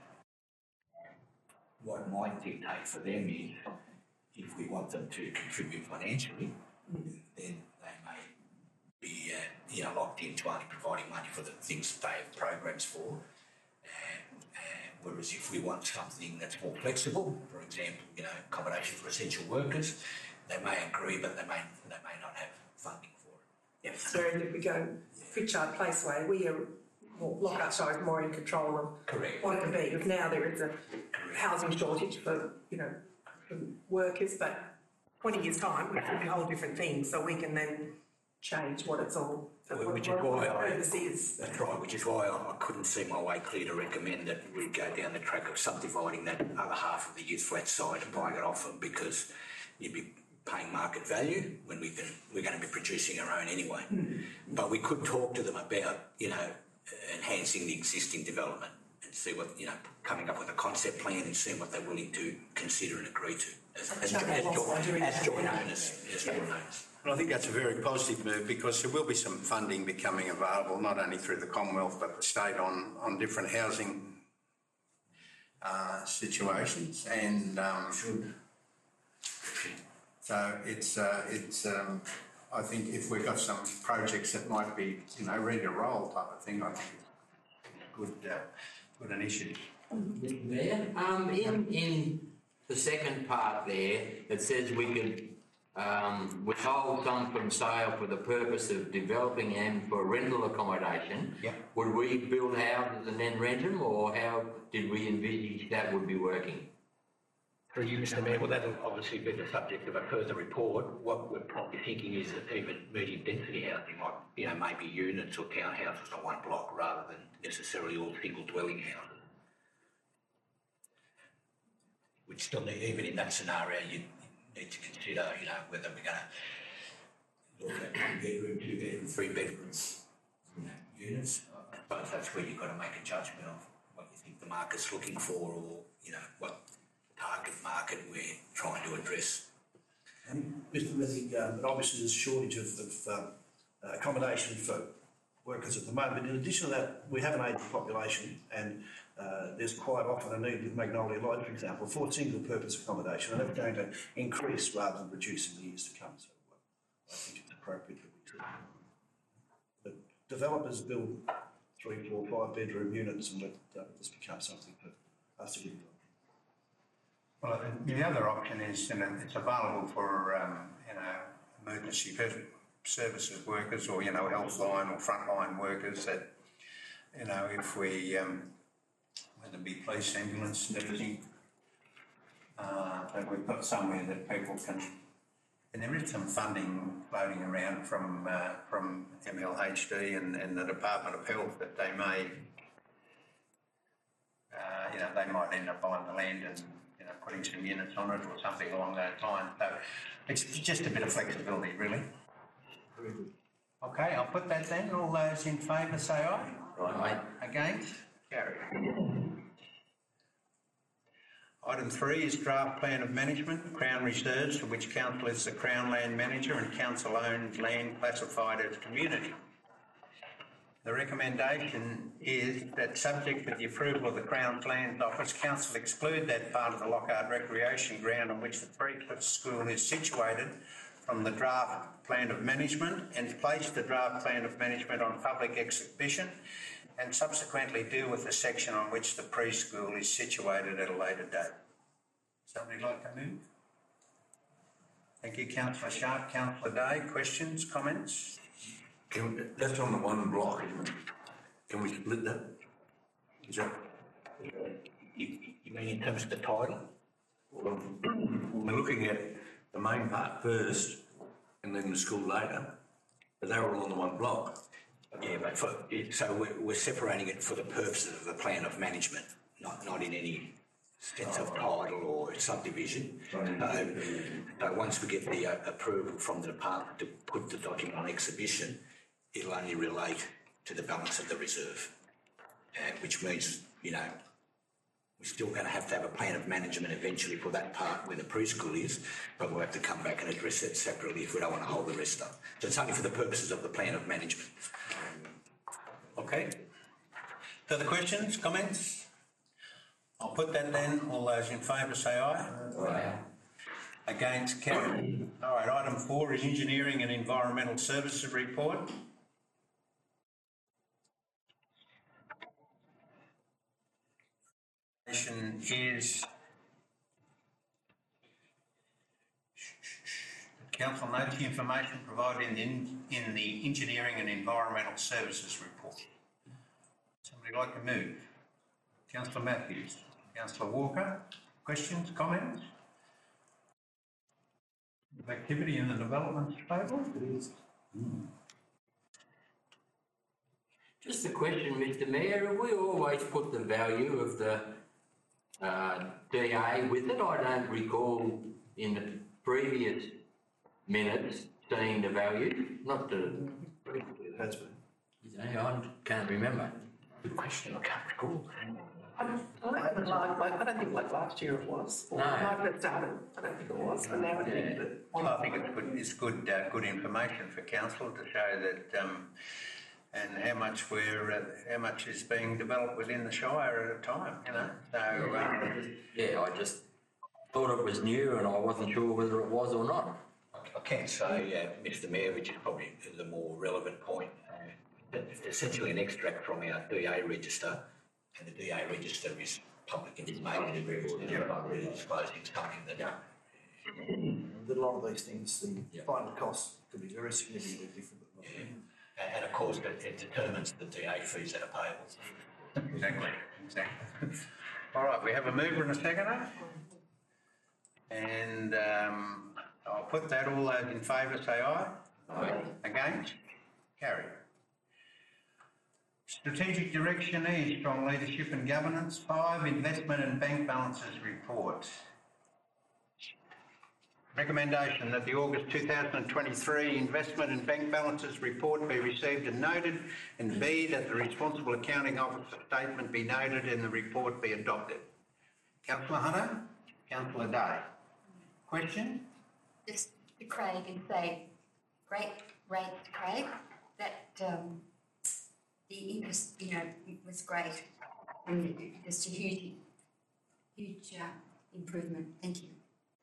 What might dictate for them is if we want them to contribute financially, then they may be locked into only providing money for the things that they have programs for. Whereas if we want something that's more flexible, for example, accommodation for essential workers, they may agree, but they may not have funding for it. Yes. So if we go Pritchard Place way, we are Lockhart side more in control of Correct. what it can be. Because now there is a housing shortage for for workers, but 20 years time we could be a whole different thing. So we can then change what it's all. Which is why that's right. Which is why I couldn't see my way clear to recommend that we go down the track of subdividing that other half of the youth flat site and buying it off them, because you'd be paying market value when we're going to be producing our own anyway. But we could talk to them about enhancing the existing development and see what coming up with a concept plan and seeing what they're willing to consider and agree to as joint owners. And I think that's a very positive move because there will be some funding becoming available, not only through the Commonwealth but the state on different housing situations. And so it's I think if we've got some projects that might be ready to roll type of thing, I think it's a good initiative. There, in the second part there, it says we could withhold some from sale for the purpose of developing and for rental accommodation. Yeah. Would we build houses and then rent them, or how did we envisage that would be working? Through you, Mr Mayor, well, that'll obviously be the subject of a further report. What we're probably thinking is that even medium density housing, like, you know, maybe units or townhouses on one block rather than necessarily all single dwelling houses. Which still need, even in that scenario, you need to consider, you know, whether we're going to look at 1 bedroom, 2 bedroom, 3 bedrooms, you know, units. I suppose that's where you've got to make a judgment of what you think the market's looking for, or, you know, what target market we're trying to address. Mr. Mithy, obviously there's a shortage of accommodation for workers at the moment, but in addition to that, we have an aging population, and there's quite often a need with Magnolia Lodge, for example, for single purpose accommodation, and that's going to increase rather than reduce in the years to come. So I think it's appropriate that we do. But developers build 3, 4, 5 bedroom units, and let this become something for us to get involved. Well, the other option is, you know, it's available for, you know, emergency services workers, or, you know, healthline or frontline workers that, you know, if we, whether it be police, ambulance, everything, that we've got somewhere that people can, and there is some funding floating around from MLHD and the Department of Health that they may, you know, they might end up buying the land and, you know, putting some units on it or something along those lines. So it's just a bit of flexibility, really. Very good. Okay, I'll put that then. All those in favour say aye. Aye. Against? Carried. Item 3 is draft plan of management, Crown Reserves, for which Council is the Crown Land Manager and Council-owned land classified as community. The recommendation is that, subject to the approval of the Crown Lands Office, Council exclude that part of the Lockhart Recreation Ground on which the Pre-Cliff School is situated from the draft plan of management, and place the draft plan of management on public exhibition, and subsequently deal with the section on which the preschool is situated at a later date. Somebody like to move? Thank you, Councillor Sharp. Councillor Day, questions, comments? That's on the one block, isn't it? Can we split that? Is that? You mean in terms of the title? Well, we're looking at the main part first and then the school later, but they're all on the one block. Yeah, but so we're separating it for the purposes of the plan of management, not in any sense of title or subdivision. So once we get the approval from the department to put the document on exhibition, it'll only relate to the balance of the reserve, which means, you know, we're still going to have a plan of management eventually for that part where the preschool is, but we'll have to come back and address it separately if we don't want to hold the rest up. So it's only for the purposes of the plan of management. Okay. Further questions, comments? I'll put that then. All those in favour say aye. Aye. Against? Carried. All right, item 4 is Engineering and Environmental Services Report. Is Council notes the information provided in the Engineering and Environmental Services Report. Somebody like to move? Councillor Matthews. Councillor Walker. Questions, comments? Activity in the developments table? Just a question, Mr Mayor, have we always put the value of the DA with it? I don't recall in the previous minutes seeing the value, not the... It has been. I can't remember. Good question, I can't recall. I don't think like last year it was. Or No. when I started, I don't think it was, but now it is. But Well, I think it's good information for council to show that, and how much is being developed within the Shire at a time, you know. So Yeah, I just thought it was new and I wasn't sure whether it was or not. I can say, Mr Mayor, which is probably the more relevant point, essentially an extract from our DA register, and the DA register is public information record, they're not really disclosing something they don't. With a lot of these things, the Yeah. final costs could be very significantly different. And of course, it determines the DA fees that are payable. Exactly. All right, we have a mover and a seconder. And I'll put that, all those in favour say aye. Aye. Against? Carried. Strategic direction E, strong leadership and governance. 5, investment and bank balances report. Recommendation that the August 2023 investment and bank balances report be received and noted, and B, that the responsible accounting officer statement be noted and the report be adopted. Councillor Hunter, Councillor Day. Question? Just to Craig and say, great rates, Craig, that the interest, was great, and just a huge improvement. Thank you.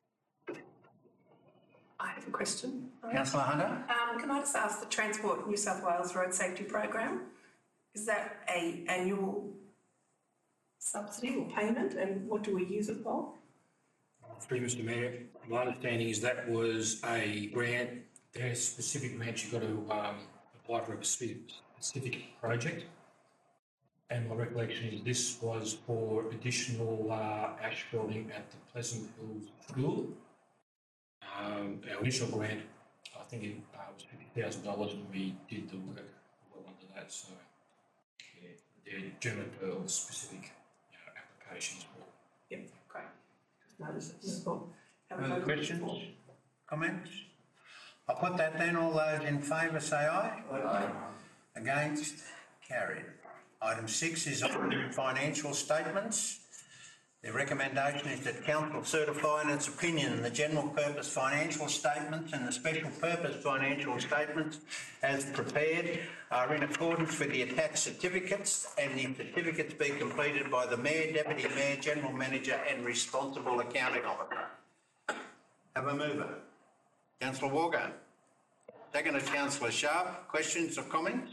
I have a question. Councillor Hunter? Can I just ask, the Transport New South Wales Road Safety Program, is that a annual subsidy or payment, and what do we use it for? Through you, Mr Mayor, my understanding is that was a grant, there's specific grants you've got to apply for a specific project. And my recollection is this was for additional asphalting at the Pleasant Hills School. Our initial grant, I think it was $50,000 and we did the work well under that, so yeah, they're German Pearl specific applications for. Yep, great. Just noticed it. Just thought, have a Further look. questions? Comments? I'll put that then. All those in favour say aye. Aye. Against? Carried. Item 6 is audited financial statements. The recommendation is that Council certify in its opinion the general purpose financial statements and the special purpose financial statements as prepared are in accordance with the attached certificates, and the certificates be completed by the Mayor, Deputy Mayor, General Manager and responsible accounting officer. Have a mover. Councillor Wargo. Seconded, Councillor Sharp. Questions or comments?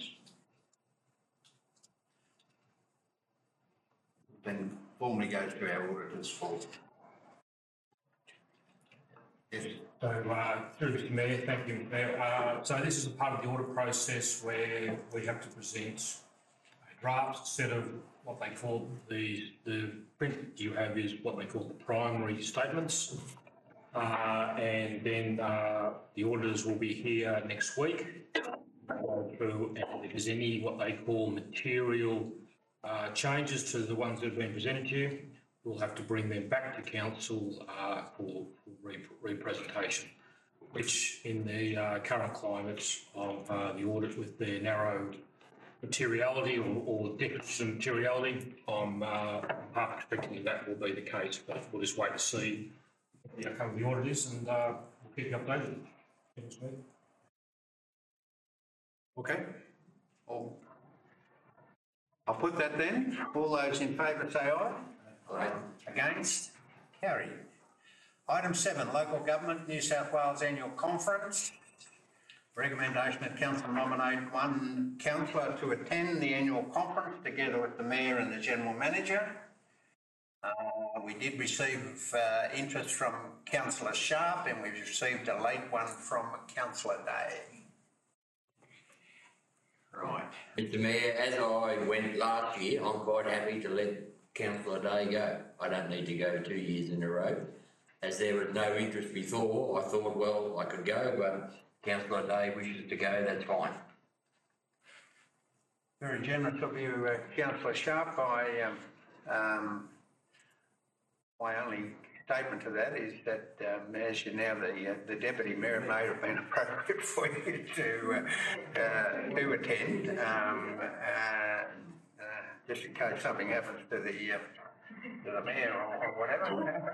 Then formally goes to our auditors for. Yes. So, through Mr Mayor, thank you, Mr Mayor. So this is a part of the audit process where we have to present a draft set of what they call the print you have is what they call the primary statements. And then the auditors will be here next week through, and if there's any what they call material changes to the ones that have been presented to you, we'll have to bring them back to council for representation, which in the current climate of the audit with their narrow materiality or deficit of materiality, I'm half expecting that will be the case, but we'll just wait to see the outcome of the audit is, and we'll keep you updated. Okay. I'll put that then. All those in favour say aye. Aye. Against? Carried. Item 7, Local Government New South Wales Annual Conference. Recommendation that Council nominate one councillor to attend the annual conference together with the Mayor and the General Manager. We did receive interest from Councillor Sharp, and we've received a late one from Councillor Day. Right. Mr Mayor, as I went last year, I'm quite happy to let Councillor Day go. I don't need to go 2 years in a row. As there was no interest before, I thought, well, I could go, but Councillor Day wishes to go, that's fine. Very generous of you, Councillor Sharp. My only statement to that is that, as you now the Deputy Mayor, it may have been appropriate for you to attend, just in case something happens to the Mayor or whatever.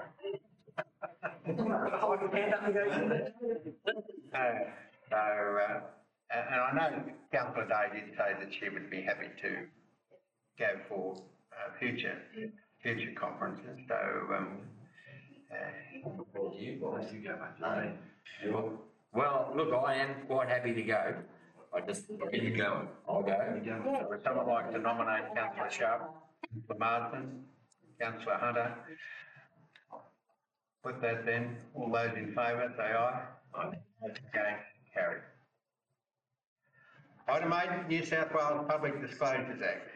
And I know Councillor Day did say that she would be happy to go for future conferences. So, Well, look, I am quite happy to go. I just, can you go? I'll go. would someone like to nominate Councillor Sharp, Councillor Marsden, councillor Hunter. Put that then, all those in favour, say aye. Aye. Against, carried. Item 8, New South Wales Public Disclosures Act.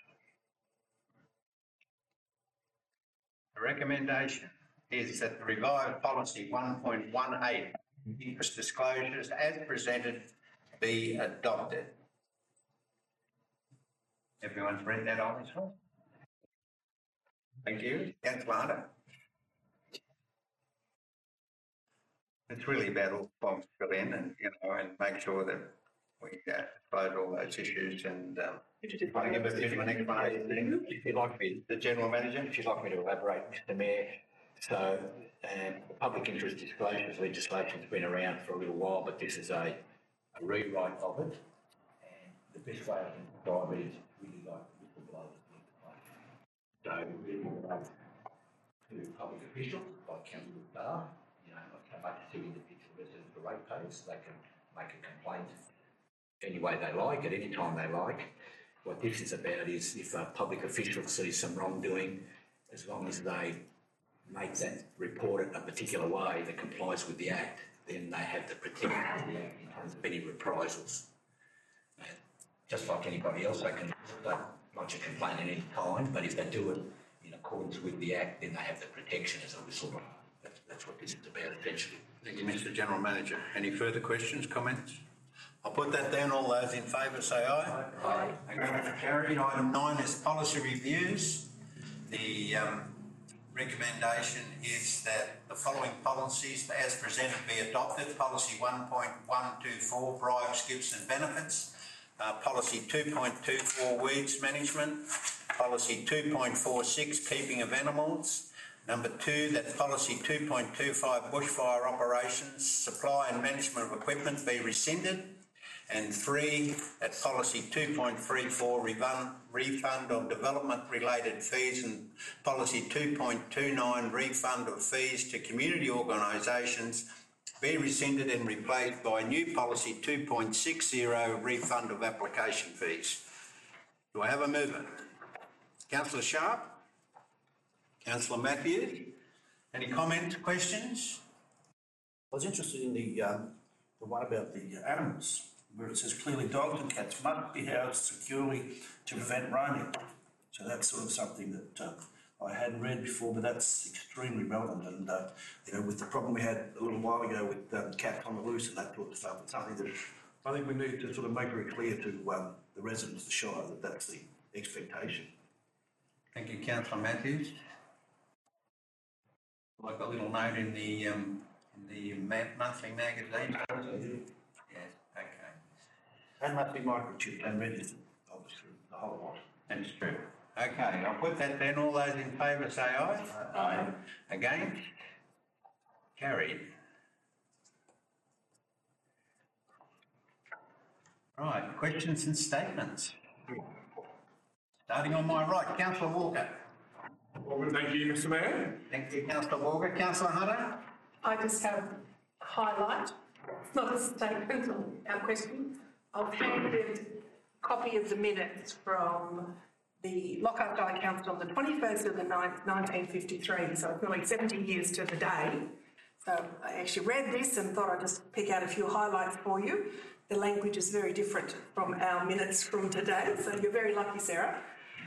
The recommendation is that the revised policy 1.18, interest disclosures as presented, be adopted. Everyone's read that obviously? Thank you. Councillor Hunter? It's really about all forms fill in and, and make sure that we disclose all those issues and I give a bit of an explanation. If you'd like me, The General Manager? if you'd like me to elaborate, Mr Mayor, so the public interest disclosures legislation's been around for a little while, but this is a rewrite of it. And the best way I can describe it is really like whistleblowers. So really relate to public officials like council staff, like how much to individual residents or ratepayers. They can make a complaint any way they like, at any time they like. What this is about is if a public official sees some wrongdoing, as long as they make that report it a particular way that complies with the Act, then they have the protection of the Act in terms of any reprisals. Just like anybody else, they can lodge a complaint at any time, but if they do it in accordance with the Act, then they have the protection as a whistleblower. That's what this is about, essentially. Thank you, Mr General Manager. Any further questions, comments? I'll put that down. All those in favour say aye. Aye. Against, carried. Item 9 is policy reviews. The recommendation is that the following policies as presented be adopted. Policy 1.124, bribes, gifts and benefits. Policy 2.24, weeds management. Policy 2.46, keeping of animals. Number 2, that policy 2.25, bushfire operations, supply and management of equipment be rescinded. And 3, that policy 2.34, refund of development related fees, and policy 2.29, refund of fees to community organisations, be rescinded and replaced by new policy 2.60, refund of application fees. Do I have a mover? Councillor Sharp? Councillor Matthews? Any comments, questions? I was interested in the one about the animals, where it says clearly dogs and cats must be housed securely to prevent roaming. So that's sort of something that I hadn't read before, but that's extremely relevant. And with the problem we had a little while ago with cats on the loose and that sort of stuff, it's something that I think we need to sort of make very clear to the residents of the Shire that that's the expectation. Thank you, Councillor Matthews. Like a little note in the monthly magazine. Yes, okay. And must be microchipped and registered, obviously, the whole lot. That's true. Okay, I'll put that then. All those in favour say aye. Aye. Against? Carried. Right, questions and statements. Starting on my right, Councillor Walker. Well, thank you, Mr Mayor. Thank you, Councillor Walker. Councillor Hunter? I just have a highlight. It's not a statement or a question. I've handed a copy of the minutes from the Lockhart Guy Council on the 21st of the 9th, 1953, so it's nearly 70 years to the day. So I actually read this and thought I'd just pick out a few highlights for you. The language is very different from our minutes from today, so you're very lucky, Sarah.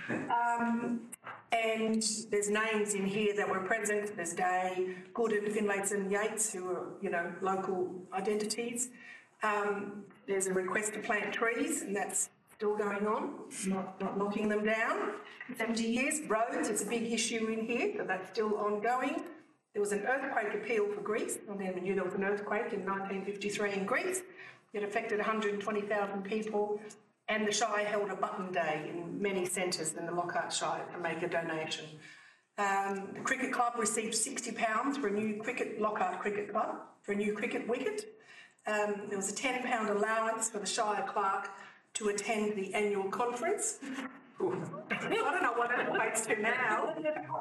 And there's names in here that were present. There's Day, Gooden, Finlayson, Yates, who are, local identities. There's a request to plant trees, and that's still going on, not knocking them down. 70 years. Roads, it's a big issue in here, so that's still ongoing. There was an earthquake appeal for Greece. I never knew there was an earthquake in 1953 in Greece. It affected 120,000 people. And the Shire held a button day in many centres in the Lockhart Shire to make a donation. The cricket club received £60 for a new Lockhart Cricket Club, for a new cricket wicket. There was a £10 allowance for the Shire clerk to attend the annual conference. I don't know what it equates to now.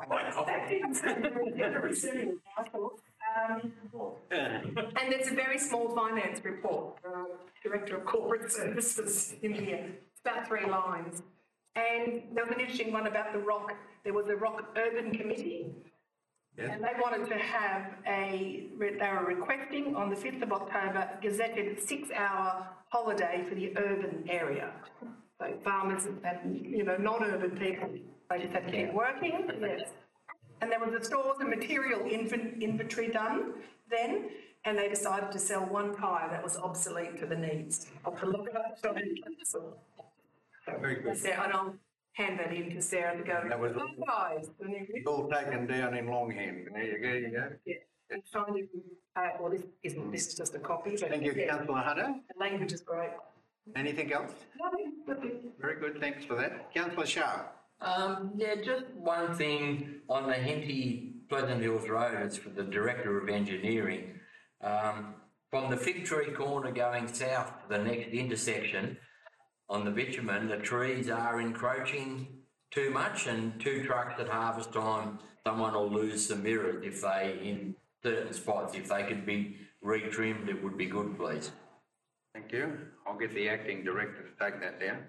And there's a very small finance report. Director of Corporate Services in here. It's about 3 lines. And there was an interesting one about the Rock. There was a Rock Urban Committee. Yes. And they wanted to have they were requesting on the 5th of October, gazetted 6-hour holiday for the urban area. So farmers and, you know, non-urban people, they just had to keep working, yes. And there was a stores and material inventory done then, and they decided to sell one tyre that was obsolete to the needs of the local council. Very good. Yeah, and I'll hand that in to Sarah to go. That was all- "Oh, guys," and then It's all taken down in longhand. There you go. yeah, and trying to, well, this is just a copy. But Thank you, yeah, councillor Hunter. the language is great. Anything else? Nothing. Very good, thanks for that. Councillor Sharp. Yeah, just one thing on the Henty Pleasant Hills Road, it's for the Director of Engineering. From the Fig Tree corner going south to the next intersection on the bitumen, the trees are encroaching too much, and 2 trucks at harvest time, someone will lose some mirrors if they, in certain spots, if they could be retrimmed, it would be good, please. Thank you. I'll get the acting director to take that down.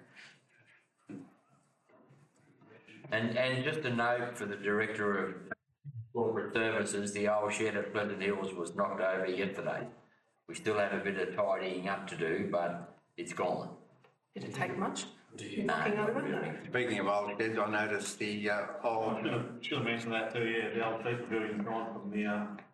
And just a note for the Director of Corporate Services, the old shed at Pleasant Hills was knocked over yesterday. We still have a bit of tidying up to do, but it's gone. Did it take much? Knocking over? Speaking of old sheds, I noticed the old, Should have mentioned that too, yeah, the old people building gone from the,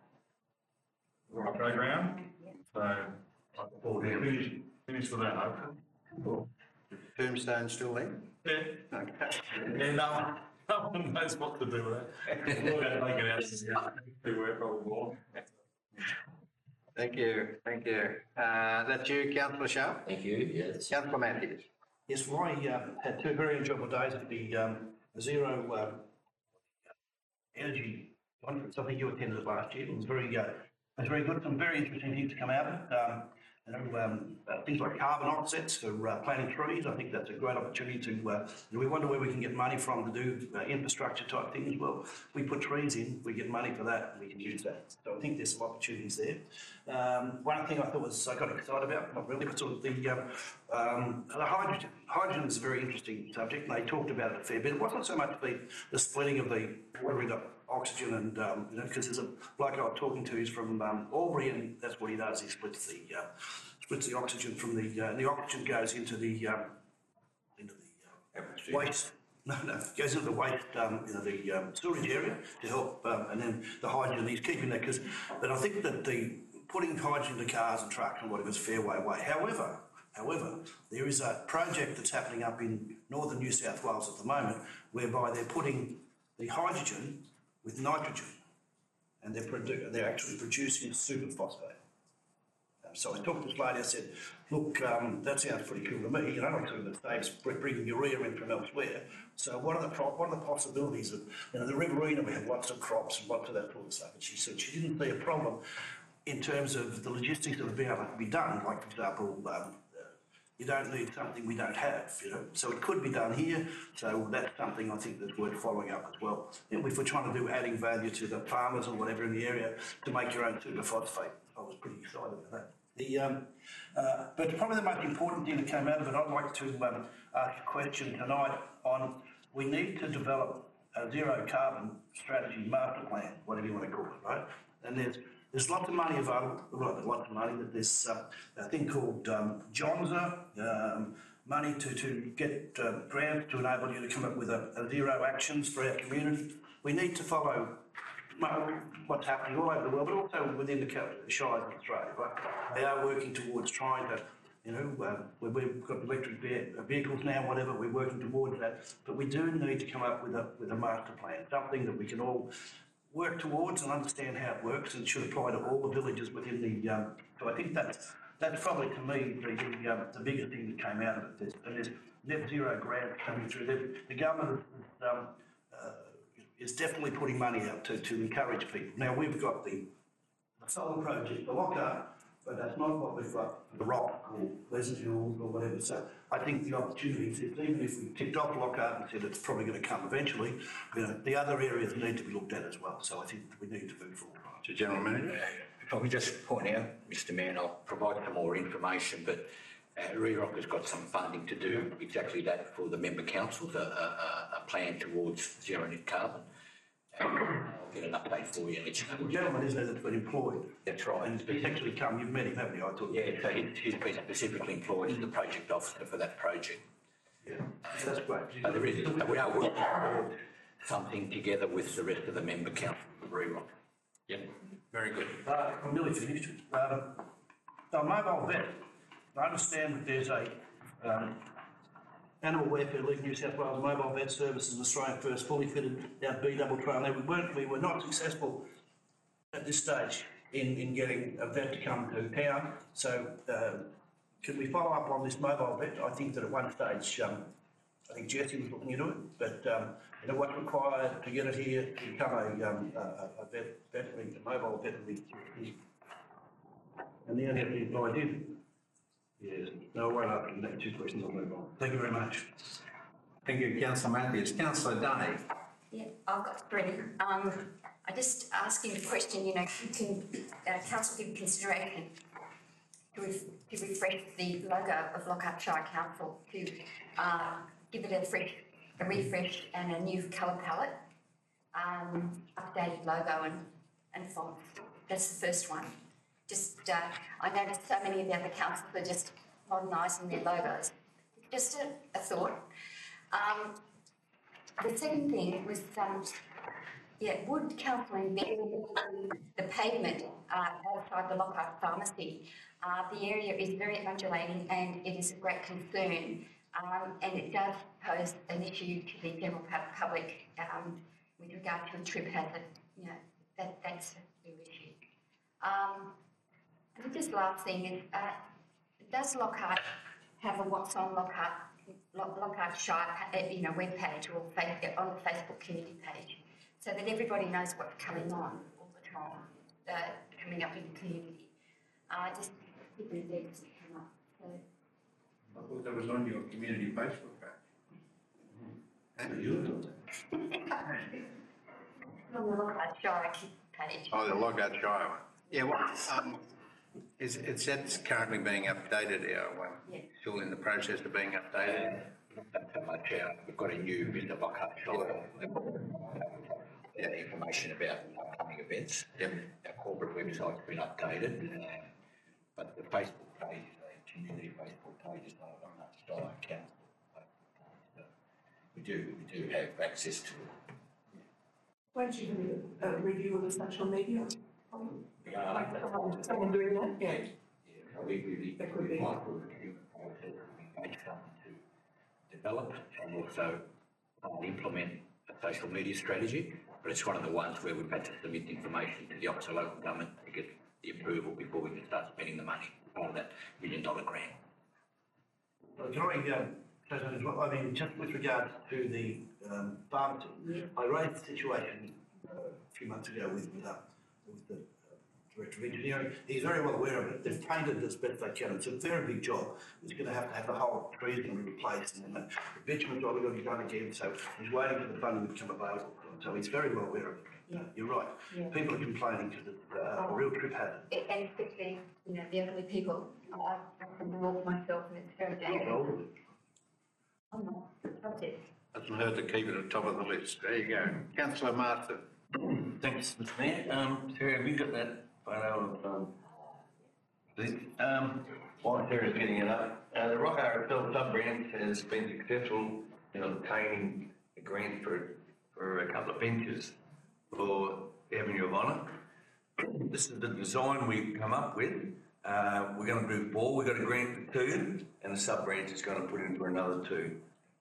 playground. So, finished with that, hopefully. tombstone still there? Yeah. Okay. Yeah, no one knows what to do with that. We're going to make it out, everywhere probably. Thank you. That's you, councillor Sharp. Thank you, yes. Councillor Matthews. Yes, well, I had 2 very enjoyable days at the Zero Energy Conference. I think you attended it last year. It was very good. Some very interesting things to come out of it. Things like carbon offsets for planting trees. I think that's a great opportunity to. We wonder where we can get money from to do infrastructure type things. Well, we put trees in, we get money for that, and we can use that. So I think there's some opportunities there. One thing I thought I got excited about, not really, but sort of the hydrogen. Hydrogen is a very interesting subject, and they talked about it a fair bit. It wasn't so much the splitting of the water into oxygen and, because there's a bloke I was talking to who's from Albury, and that's what he does. He splits the oxygen from the oxygen goes into the waste. No, goes into the waste, the storage area to help, and then the hydrogen, he's keeping that but I think that putting hydrogen into cars and trucks and whatever is a fair way away. However, there is a project that's happening up in northern New South Wales at the moment whereby they're putting the hydrogen with nitrogen, and they're actually producing superphosphate. So I talked to this lady, I said, look, that sounds pretty cool to me, like sort of the states bringing urea in from elsewhere. So what are the possibilities of, the Riverina, we have lots of crops and lots of that sort of stuff. And she said she didn't see a problem in terms of the logistics that would be able to be done. Like, for example, you don't need something we don't have, So it could be done here. So that's something I think that's worth following up as well. If we're trying to do adding value to the farmers or whatever in the area to make your own superphosphate, I was pretty excited about that. But probably the most important thing that came out of it, I'd like to ask a question tonight on, we need to develop a zero carbon strategy master plan, whatever you want to call it, right? And there's lots of money available, lots of money, that there's a thing called JONSA, money to get grants to enable you to come up with a zero actions for our community. We need to follow what's happening all over the world, but also within the shires of Australia. Right? They are working towards trying to, we've got electric vehicles now, whatever. We're working towards that, but we do need to come up with a master plan, something that we can all work towards and understand how it works, and should apply to all the villages within the. So I think that's probably to me the biggest thing that came out of it. There's net zero grants coming through. The government is definitely putting money out to encourage people. Now, we've got the solar project, the Lockhart, but that's not what we've got, the Rock or Pleasant Hills or whatever. So I think the opportunities, even if we ticked off Lockhart and said it's probably going to come eventually, the other areas need to be looked at as well. So I think we need to move forward. To General Manager. If I could just point out, Mr Mayor, and I'll provide some more information, but Rerock has got some funding to do exactly that for the member councils, a plan towards zero net carbon. I'll get an update for you and let you know. The gentleman, isn't it, that's been employed? That's right. And he's actually come, you've met him, haven't you? I thought. Yeah, so he's been specifically employed as the project officer for that project. Yeah, so that's great. So there is, we are working toward something together with the rest of the member council of Rerock. Yep, very good. I'm nearly finished. So mobile vet, I understand that there's a Animal Welfare League New South Wales Mobile Vet Services Australian first fully fitted out B double trail. Now we were not successful at this stage in getting a vet to come to town. So can we follow up on this mobile vet? I think that at one stage, I think Jesse was looking into it, but you know what's required to get it here to become a mobile veterinary. And the only thing I did. Yes, no, I won't ask the next two questions, I'll move on. Thank you very much. Thank you, Councillor Matthews. Councillor Dunny. Yeah, I've got three. I just asking the question, you know, can council give consideration to refresh the logo of Lockhart Shire Council, to give it a refresh and a new colour palette, updated logo and font. That's the first one. Just, I noticed so many of the other councils are just modernising their logos. Just a thought. The second thing was, would council invest the pavement outside the Lockhart Pharmacy? The area is very undulating and it is a great concern, and it does pose an issue to the general public with regard to a trip hazard. You know, that's a real issue. And just last thing is, does Lockhart have a What's on Lockhart Shire, web page or on the Facebook community page, so that everybody knows what's coming on all the time, coming up in the community? Just different things that come up. So. I thought that was on your community Facebook page. And you On the Lockhart Shire page. Oh, the Lockhart Shire one. Yeah, well, it's currently being updated, our one. Yeah. Still in the process of being updated. So much, we've got a new Mr. Lockhart Shire. Information about upcoming events. Yep. Our corporate website's been updated, but the Facebook page, the community Facebook page is not on that Shire Council. We do have access to it. Won't you do a review of the social media? Like someone doing that? Yeah. We really That could be. might review the process we make something to develop and also implement a social media strategy. But it's one of the ones where we've had to submit information to the Office of Local Government to get the approval before we can start spending the money, part of that $1 million grant. Can I say something as well? I mean, just with regards to the pharmacy, I raised the situation a few months ago with the Director of Engineering. He's very well aware of it. They've painted as best they can. It's a very big job. It's going to have the whole trees going to be replaced, and then the bitumen job is going to be done again. So he's waiting for the funding to become available. So he's very well aware of it. Yeah. You're right. Yeah. People are complaining because it's a real trip hazard. And especially, the elderly people. I can walk myself and it's very dangerous. I'm not. That's it. Doesn't hurt to keep it at the top of the list. There you go. Councillor Martin. Thanks, Mr Mayor. Terry, have you got that photo of while Terry's getting it up? The Rock RFL sub-branch has been successful in obtaining a grant for a couple of benches for the Avenue of Honour. This is the design we've come up with. We're going to do 4. We've got a grant for 2, and the sub-branch is going to put in for another 2.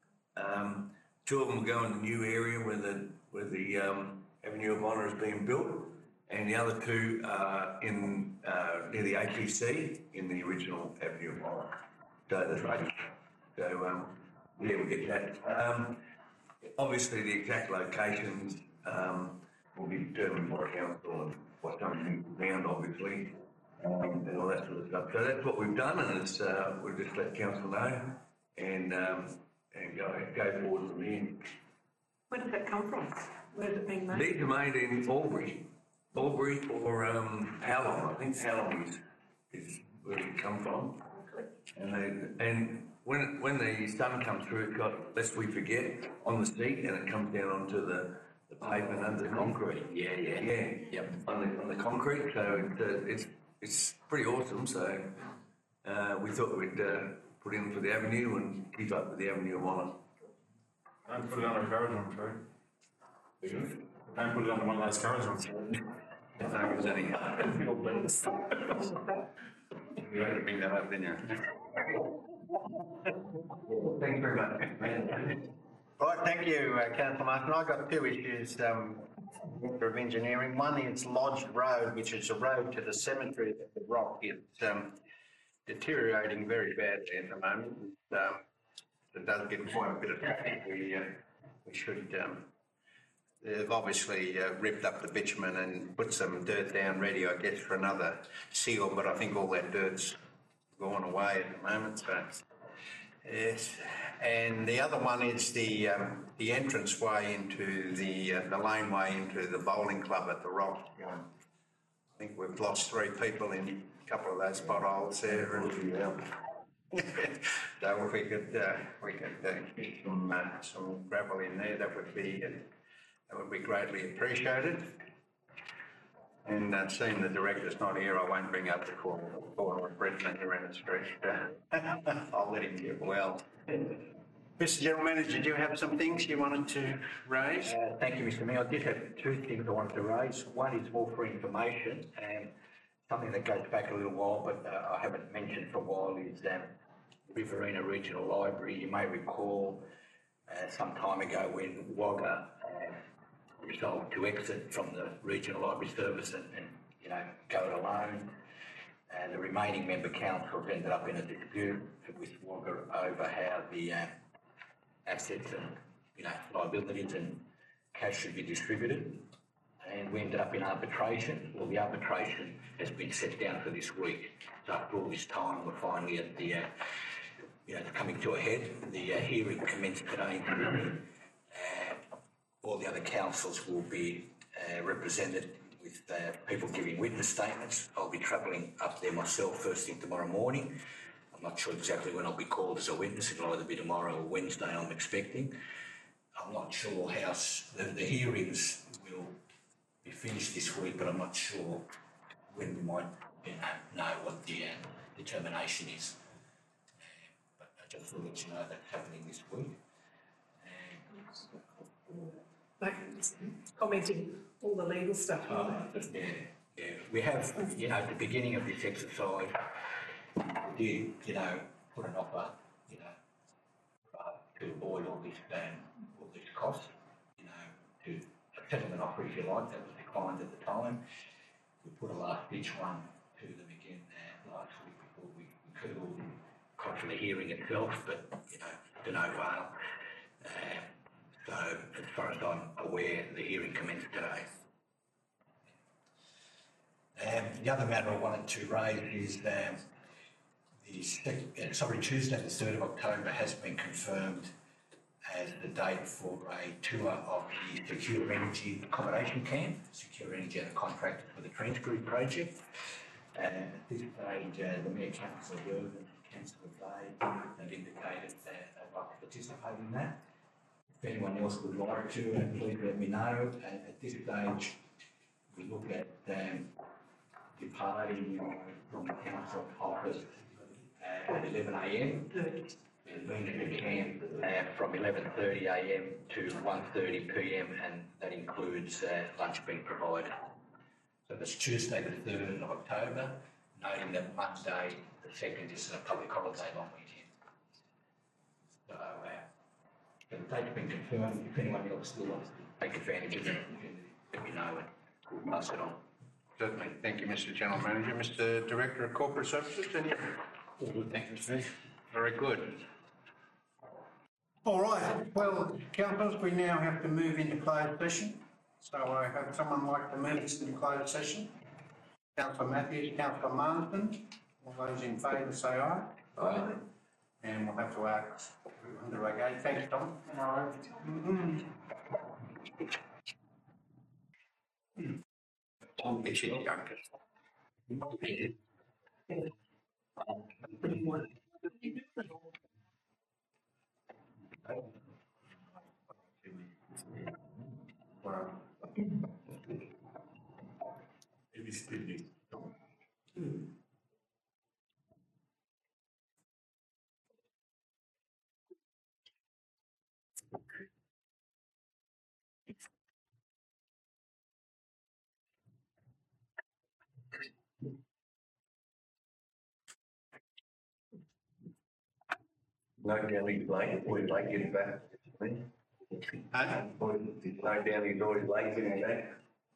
2 of them will go in the new area where the Avenue of Honour is being built, and the other 2 are near the APC in the original Avenue of Honour. So that's right. So we get that. Obviously, the exact locations will be determined by council and what's coming down, obviously, and all that sort of stuff. So that's what we've done, and it's we'll just let council know and go forward from here. Where did that come from? Where is it being made? These are made in Albury or Hallam. I think Hallam is where it come from. And when the sun comes through, it got, lest we forget, on the seat, and it comes down onto the pavement under the concrete. Yeah. Yep. On the concrete, so it's pretty awesome, so, we thought we'd, put in for the avenue and keep up with the Avenue of Honour. Don't put it under a carriage on, Troy. Don't put it under one of those carriage ones. If there was any. You had to bring that up, didn't you? Thanks very much. Right, thank you, Councillor Martin. I've got two issues, Director of Engineering. One is Lodge Road, which is a road to the cemetery at the Rock. It's deteriorating very badly at the moment. It does get quite a bit of traffic. We should, they've obviously ripped up the bitumen and put some dirt down ready, I guess, for another seal, but I think all that dirt's gone away at the moment, so. Yes, and the other one is the entranceway into the laneway into the bowling club at the Rock. I think we've lost 3 people in a couple of those potholes there. So if we could get some gravel in there, that would be greatly appreciated. And seeing the director's not here, I won't bring up the corner of Britain and Uranus Street. I'll let him get well. Mr. General Manager, did you have some things you wanted to raise? Thank you, Mr. Mayor. I did have 2 things I wanted to raise. One is more for information, and something that goes back a little while, but I haven't mentioned for a while, is Riverina Regional Library. You may recall some time ago when Wagga resolved to exit from the Regional Library Service and go it alone. And the remaining member councils ended up in a dispute with Wagga over how the assets and liabilities and cash should be distributed. And we ended up in arbitration. Well, the arbitration has been set down for this week. So after all this time, we're finally at the coming to a head. The hearing commenced today. All the other councils will be represented with people giving witness statements. I'll be travelling up there myself first thing tomorrow morning. I'm not sure exactly when I'll be called as a witness. It'll either be tomorrow or Wednesday, I'm expecting. I'm not sure how the hearings will be finished this week, but I'm not sure when we might know what the determination is. But I just will let you know that's happening this week. Like commenting all the legal stuff. Yeah. We have, at the beginning of this exercise, we did, put an offer, to avoid all this cost, to a settlement offer, if you like, that was declined at the time. We put a last ditch one to them again last week before we could all come to the hearing itself, but, to no avail. So, as far as I'm aware, the hearing commenced today. The other matter I wanted to raise is Tuesday the 3rd of October has been confirmed as the date for a tour of the Secure Energy Accommodation Camp. Secure Energy are the contractor for the Transcrew project. At this stage, the Mayor, Councillor Worthing and Councillor Bay have indicated that they'd like to participate in that. If anyone else would like to, please let me know. At this stage, we look at departing from the council office at 11 a.m. and being at the camp from 11:30 a.m. to 1:30 p.m. and that includes lunch being provided. So that's Tuesday the 3rd of October, noting that Monday the 2nd is a public holiday long weekend. So the date's been confirmed. If anyone else still wants to take advantage of that, let me know and we'll pass it on. Certainly. Thank you, Mr. General Manager. Mr. Director of Corporate Services, any? All good, thank you, Mr. Mayor. Very good. All right. Well, councillors, we now have to move into closed session. So I have someone like to move us into closed session. Councillor Matthews, Councillor Marsden. All those in favour say aye. Aye. And we'll have to ask under okay. Thanks, Tom. Tom, it's your youngest. No Downey's late, always late getting back. Huh? No Downey's always late getting back.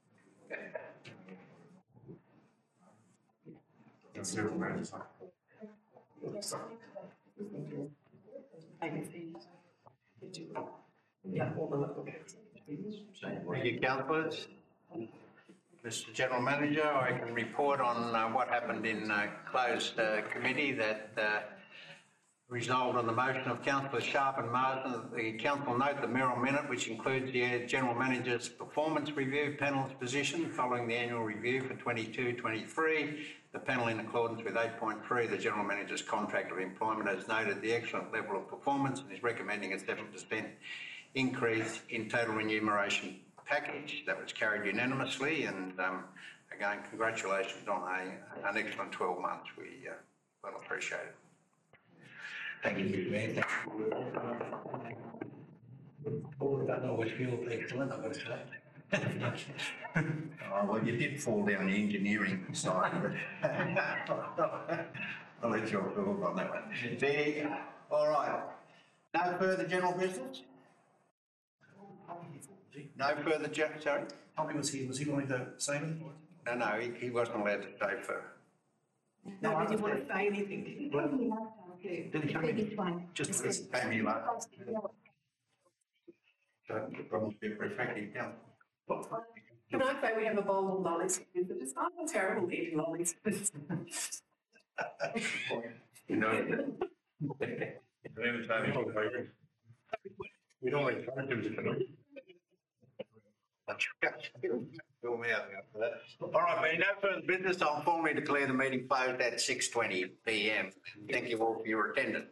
Thank you, councillors. Mr General Manager, I can report on what happened in closed committee that resolved on the motion of Councillor Sharp and Marsden that the council note the Merrill Minute, which includes the General Manager's performance review panel's position following the annual review for 22-23. The panel, in accordance with 8.3, the General Manager's contract of employment, has noted the excellent level of performance and is recommending a 7% increase in total remuneration package. That was carried unanimously, and again, congratulations on an excellent 12 months. We well appreciate it. Thank you, Mr Mayor. Oh, I don't know which feel excellent, I've got to say. Oh, well, you did fall down the engineering side, but I'll let you off the hook on that one. All right. No further general business? No further, sorry? Tommy was here, was he wanting to say anything? No, he wasn't allowed to stay for. No, I didn't want to say anything, did he? Did he come in? Just This came here late. So the problem's been reflecting down. Can I say we have a bowl of lollies? It's not terrible eating lollies. You know, We don't encourage him to come in. Fill me out after that. All right, being no further business, I'll formally declare the meeting closed at 6:20 PM. Thank you all for your attendance.